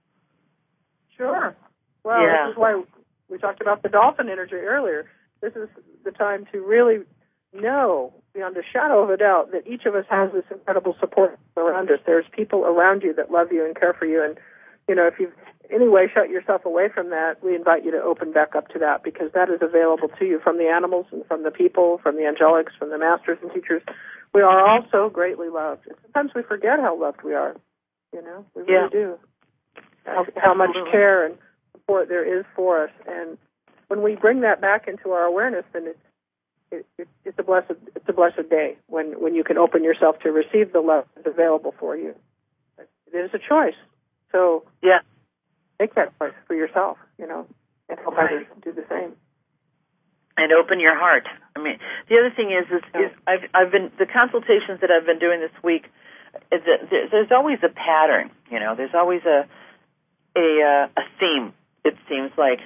Sure. Well, yeah. This is why we talked about the dolphin energy earlier. This is the time to really know, beyond a shadow of a doubt, that each of us has this incredible support around us. There's people around you that love you and care for you. And, you know, if you've in any way shut yourself away from that, we invite you to open back up to that, because that is available to you from the animals and from the people, from the angelics, from the masters and teachers. We are all so greatly loved. And sometimes we forget how loved we are. You know, we really yeah. do. How, how much care and support there is for us. And when we bring that back into our awareness, then it's it, it, it's a blessed it's a blessed day when, when you can open yourself to receive the love that's available for you. It is a choice, so yeah, make that choice for yourself, you know, and help right. others do the same. And open your heart. I mean, the other thing is, is, yeah. is I've I've been the consultations that I've been doing this week. Is that there's always a pattern, you know. There's always a a a theme. It seems like.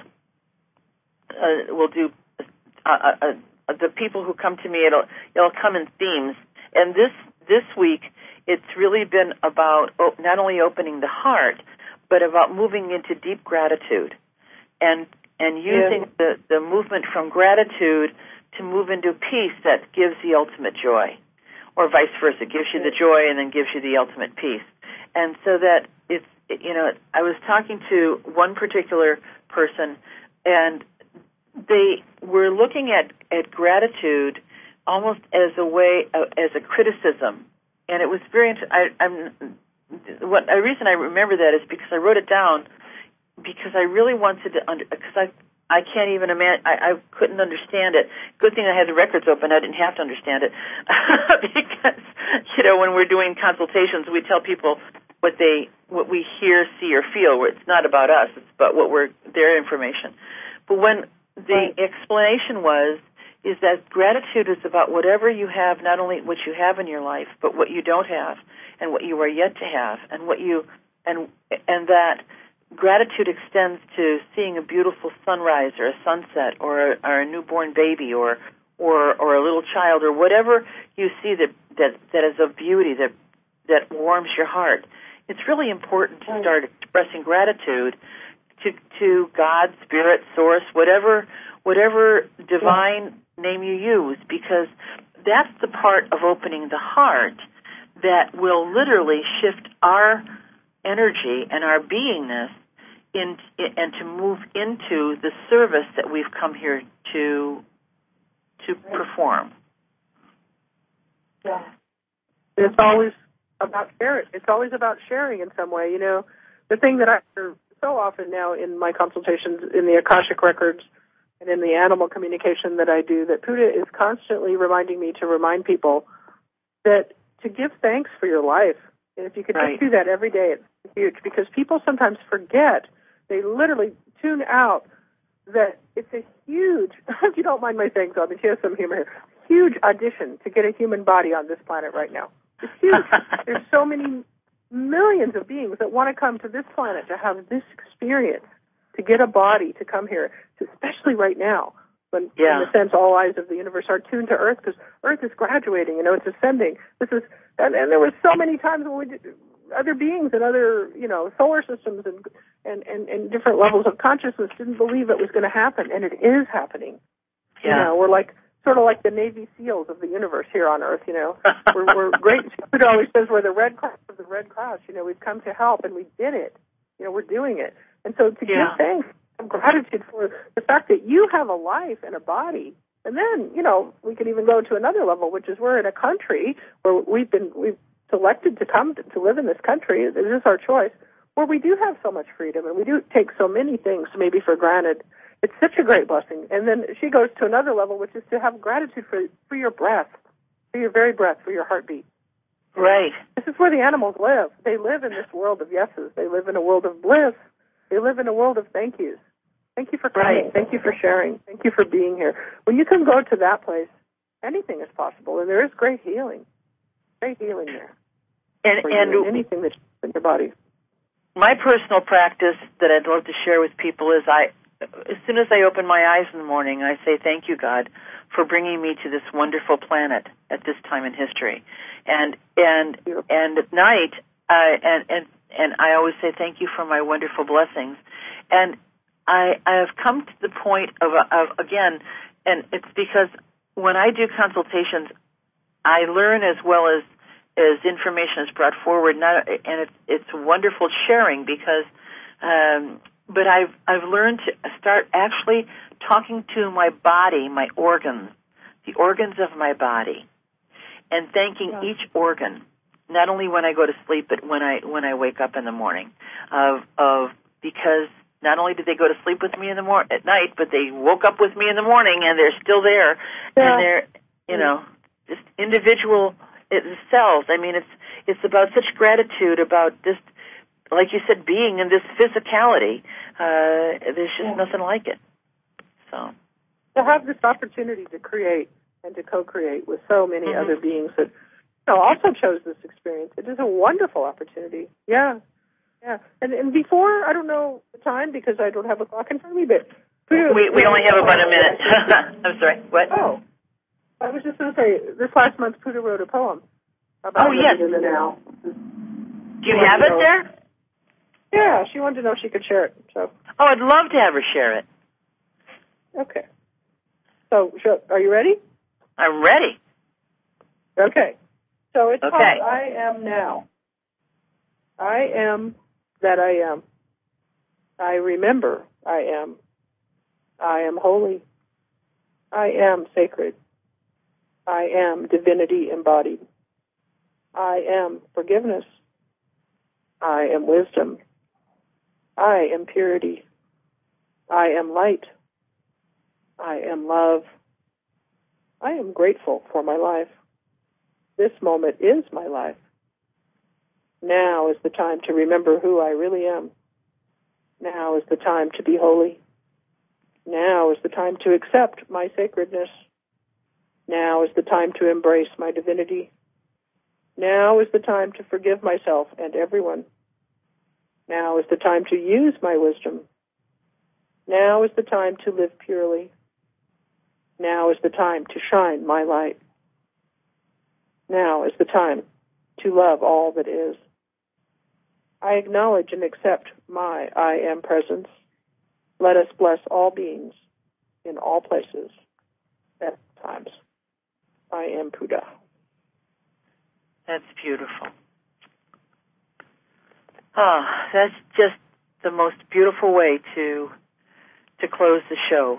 Uh, we'll do uh, uh, uh, the people who come to me. It'll it'll come in themes, and this this week it's really been about op- not only opening the heart, but about moving into deep gratitude, and and using yeah. the the movement from gratitude to move into peace that gives the ultimate joy, or vice versa, it gives you the joy and then gives you the ultimate peace, and so that it's you know I was talking to one particular person, and they were looking at, at gratitude almost as a way, uh, as a criticism. And it was very, I, I'm, what, the reason I remember that is because I wrote it down because I really wanted to, under, because I, I can't even imagine, I, I couldn't understand it. Good thing I had the records open, I didn't have to understand it. Because, you know, when we're doing consultations, we tell people what they, what we hear, see, or feel. It's not about us, it's about what we're, their information. But when, the right. explanation was, is that gratitude is about whatever you have, not only what you have in your life, but what you don't have, and what you are yet to have, and what you, and and that gratitude extends to seeing a beautiful sunrise or a sunset or a, or a newborn baby or or or a little child, or whatever you see that that, that is of beauty, that that warms your heart. It's really important to start expressing gratitude to to God, Spirit, Source, whatever whatever divine name you use, because that's the part of opening the heart that will literally shift our energy and our beingness in, and to move into the service that we've come here to to perform. Yeah. It's always about sharing. It's always about sharing in some way. You know, the thing that I hear so often now in my consultations in the Akashic Records and in the animal communication that I do, that Puda is constantly reminding me to remind people that to give thanks for your life. And if you could right. just do that every day, it's huge, because people sometimes forget. They literally tune out that it's a huge, if you don't mind my saying so, I mean, she has some humor here, huge audition to get a human body on this planet right now. It's huge. There's so many millions of beings that want to come to this planet to have this experience, to get a body, to come here, to, especially right now, when, yeah. in a sense, all eyes of the universe are tuned to Earth, because Earth is graduating, you know, it's ascending. This is, and, and there were so many times when we did, other beings and other, you know, solar systems and, and, and, and different levels of consciousness didn't believe it was going to happen, and it is happening. Yeah. You know, we're like, sort of like the Navy SEALs of the universe here on Earth, you know. We're, we're great. It always says we're the Red Cross of the Red Cross. You know, we've come to help, and we did it. You know, we're doing it. And so to yeah. give thanks and gratitude for the fact that you have a life and a body. And then, you know, we can even go to another level, which is we're in a country where we've been we've selected to come to, to live in this country. This is our choice, where we do have so much freedom, and we do take so many things maybe for granted. It's such a great blessing. And then she goes to another level, which is to have gratitude for, for your breath, for your very breath, for your heartbeat. Right. This is where the animals live. They live in this world of yeses. They live in a world of bliss. They live in a world of thank yous. Thank you for coming. Right. Thank you for sharing. Thank you for being here. When you can go to that place, anything is possible, and there is great healing. Great healing there. And, and anything that's in your body. My personal practice that I'd love to share with people is I, as soon as I open my eyes in the morning, I say, thank you, God, for bringing me to this wonderful planet at this time in history. And and and at night, uh, and, and, and I always say, thank you for my wonderful blessings. And I, I have come to the point of, of, again, and it's because when I do consultations, I learn as well as, as information is brought forward, not, and it's, it's wonderful sharing because um, but I've I've learned to start actually talking to my body, my organs, the organs of my body, and thanking yeah. each organ, not only when I go to sleep, but when I when I wake up in the morning, of of because not only did they go to sleep with me in the mor- at night, but they woke up with me in the morning, and they're still there, yeah. and they're you know just individual cells. I mean, it's it's about such gratitude about this. Like you said, being in this physicality, uh, there's just yeah. nothing like it. So to have this opportunity to create and to co-create with so many mm-hmm. other beings that you know, also chose this experience, it is a wonderful opportunity. Yeah, yeah. And, and before, I don't know the time because I don't have a clock in front of me, but we we only have about a minute. I'm sorry. What? Oh, I was just going to say this last month, Puda wrote a poem about oh yes. in the now. Do you have it there? Yeah, she wanted to know if she could share it. So. Oh, I'd love to have her share it. Okay. So, are you ready? I'm ready. Okay. So it's okay. called I Am Now. I am that I am. I remember I am. I am holy. I am sacred. I am divinity embodied. I am forgiveness. I am wisdom. I am purity. I am light. I am love. I am grateful for my life. This moment is my life. Now is the time to remember who I really am. Now is the time to be holy. Now is the time to accept my sacredness. Now is the time to embrace my divinity. Now is the time to forgive myself and everyone. Now is the time to use my wisdom. Now is the time to live purely. Now is the time to shine my light. Now is the time to love all that is. I acknowledge and accept my I am presence. Let us bless all beings in all places at times. I am Buddha. That's beautiful. Oh, that's just the most beautiful way to to close the show.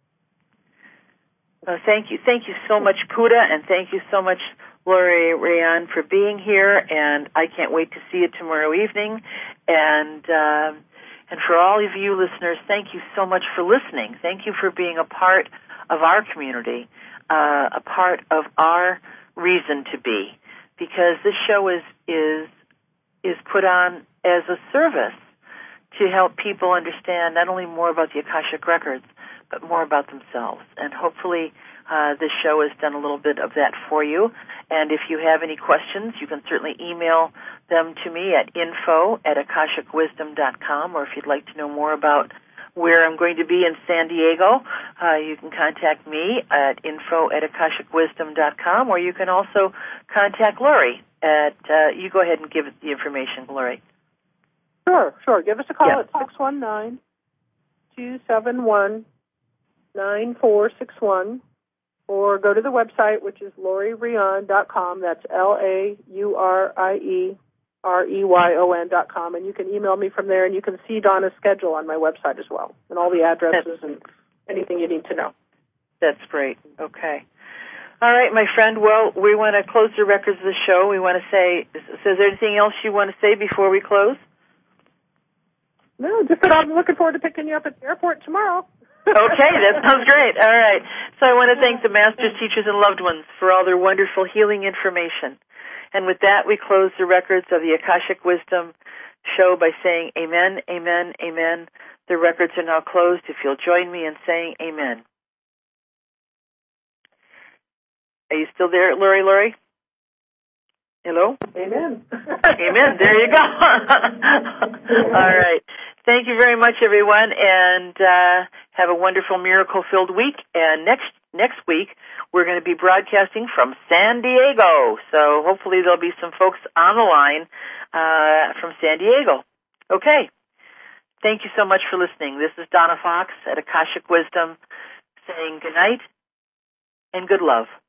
Uh, thank you, thank you so much, Buddha, and thank you so much, Lori Rayan, for being here. And I can't wait to see you tomorrow evening. And uh, and for all of you listeners, thank you so much for listening. Thank you for being a part of our community, uh, a part of our reason to be, because this show is is is put on as a service to help people understand not only more about the Akashic Records, but more about themselves. And hopefully uh, this show has done a little bit of that for you. And if you have any questions, you can certainly email them to me at info at akashic wisdom dot com, or if you'd like to know more about where I'm going to be in San Diego, uh, you can contact me at info at akashic wisdom dot com, or you can also contact Lori at, uh, you go ahead and give the information, Lori. Sure, sure. Give us a call Yep. at six one nine, two seven one, nine four six one, or go to the website, which is Lori Ryan dot com. That's L A U R I E R E Y O N dot com, and you can email me from there, and you can see Donna's schedule on my website as well, and all the addresses and anything you need to know. That's great. Okay. All right, my friend. Well, we want to close the records of the show. We want to say, is, is there anything else you want to say before we close? No, just that I'm looking forward to picking you up at the airport tomorrow. Okay, that sounds great. All right. So I want to thank the masters, teachers, and loved ones for all their wonderful healing information. And with that, we close the records of the Akashic Wisdom show by saying amen, amen, amen. The records are now closed. If you'll join me in saying amen. Are you still there, Lori, Lori? Hello? Amen. Amen. There you go. All right. Thank you very much, everyone, and uh, have a wonderful miracle-filled week. And next next week, we're going to be broadcasting from San Diego. So hopefully there'll be some folks on the line uh, from San Diego. Okay. Thank you so much for listening. This is Donna Fox at Akashic Wisdom saying good night and good love.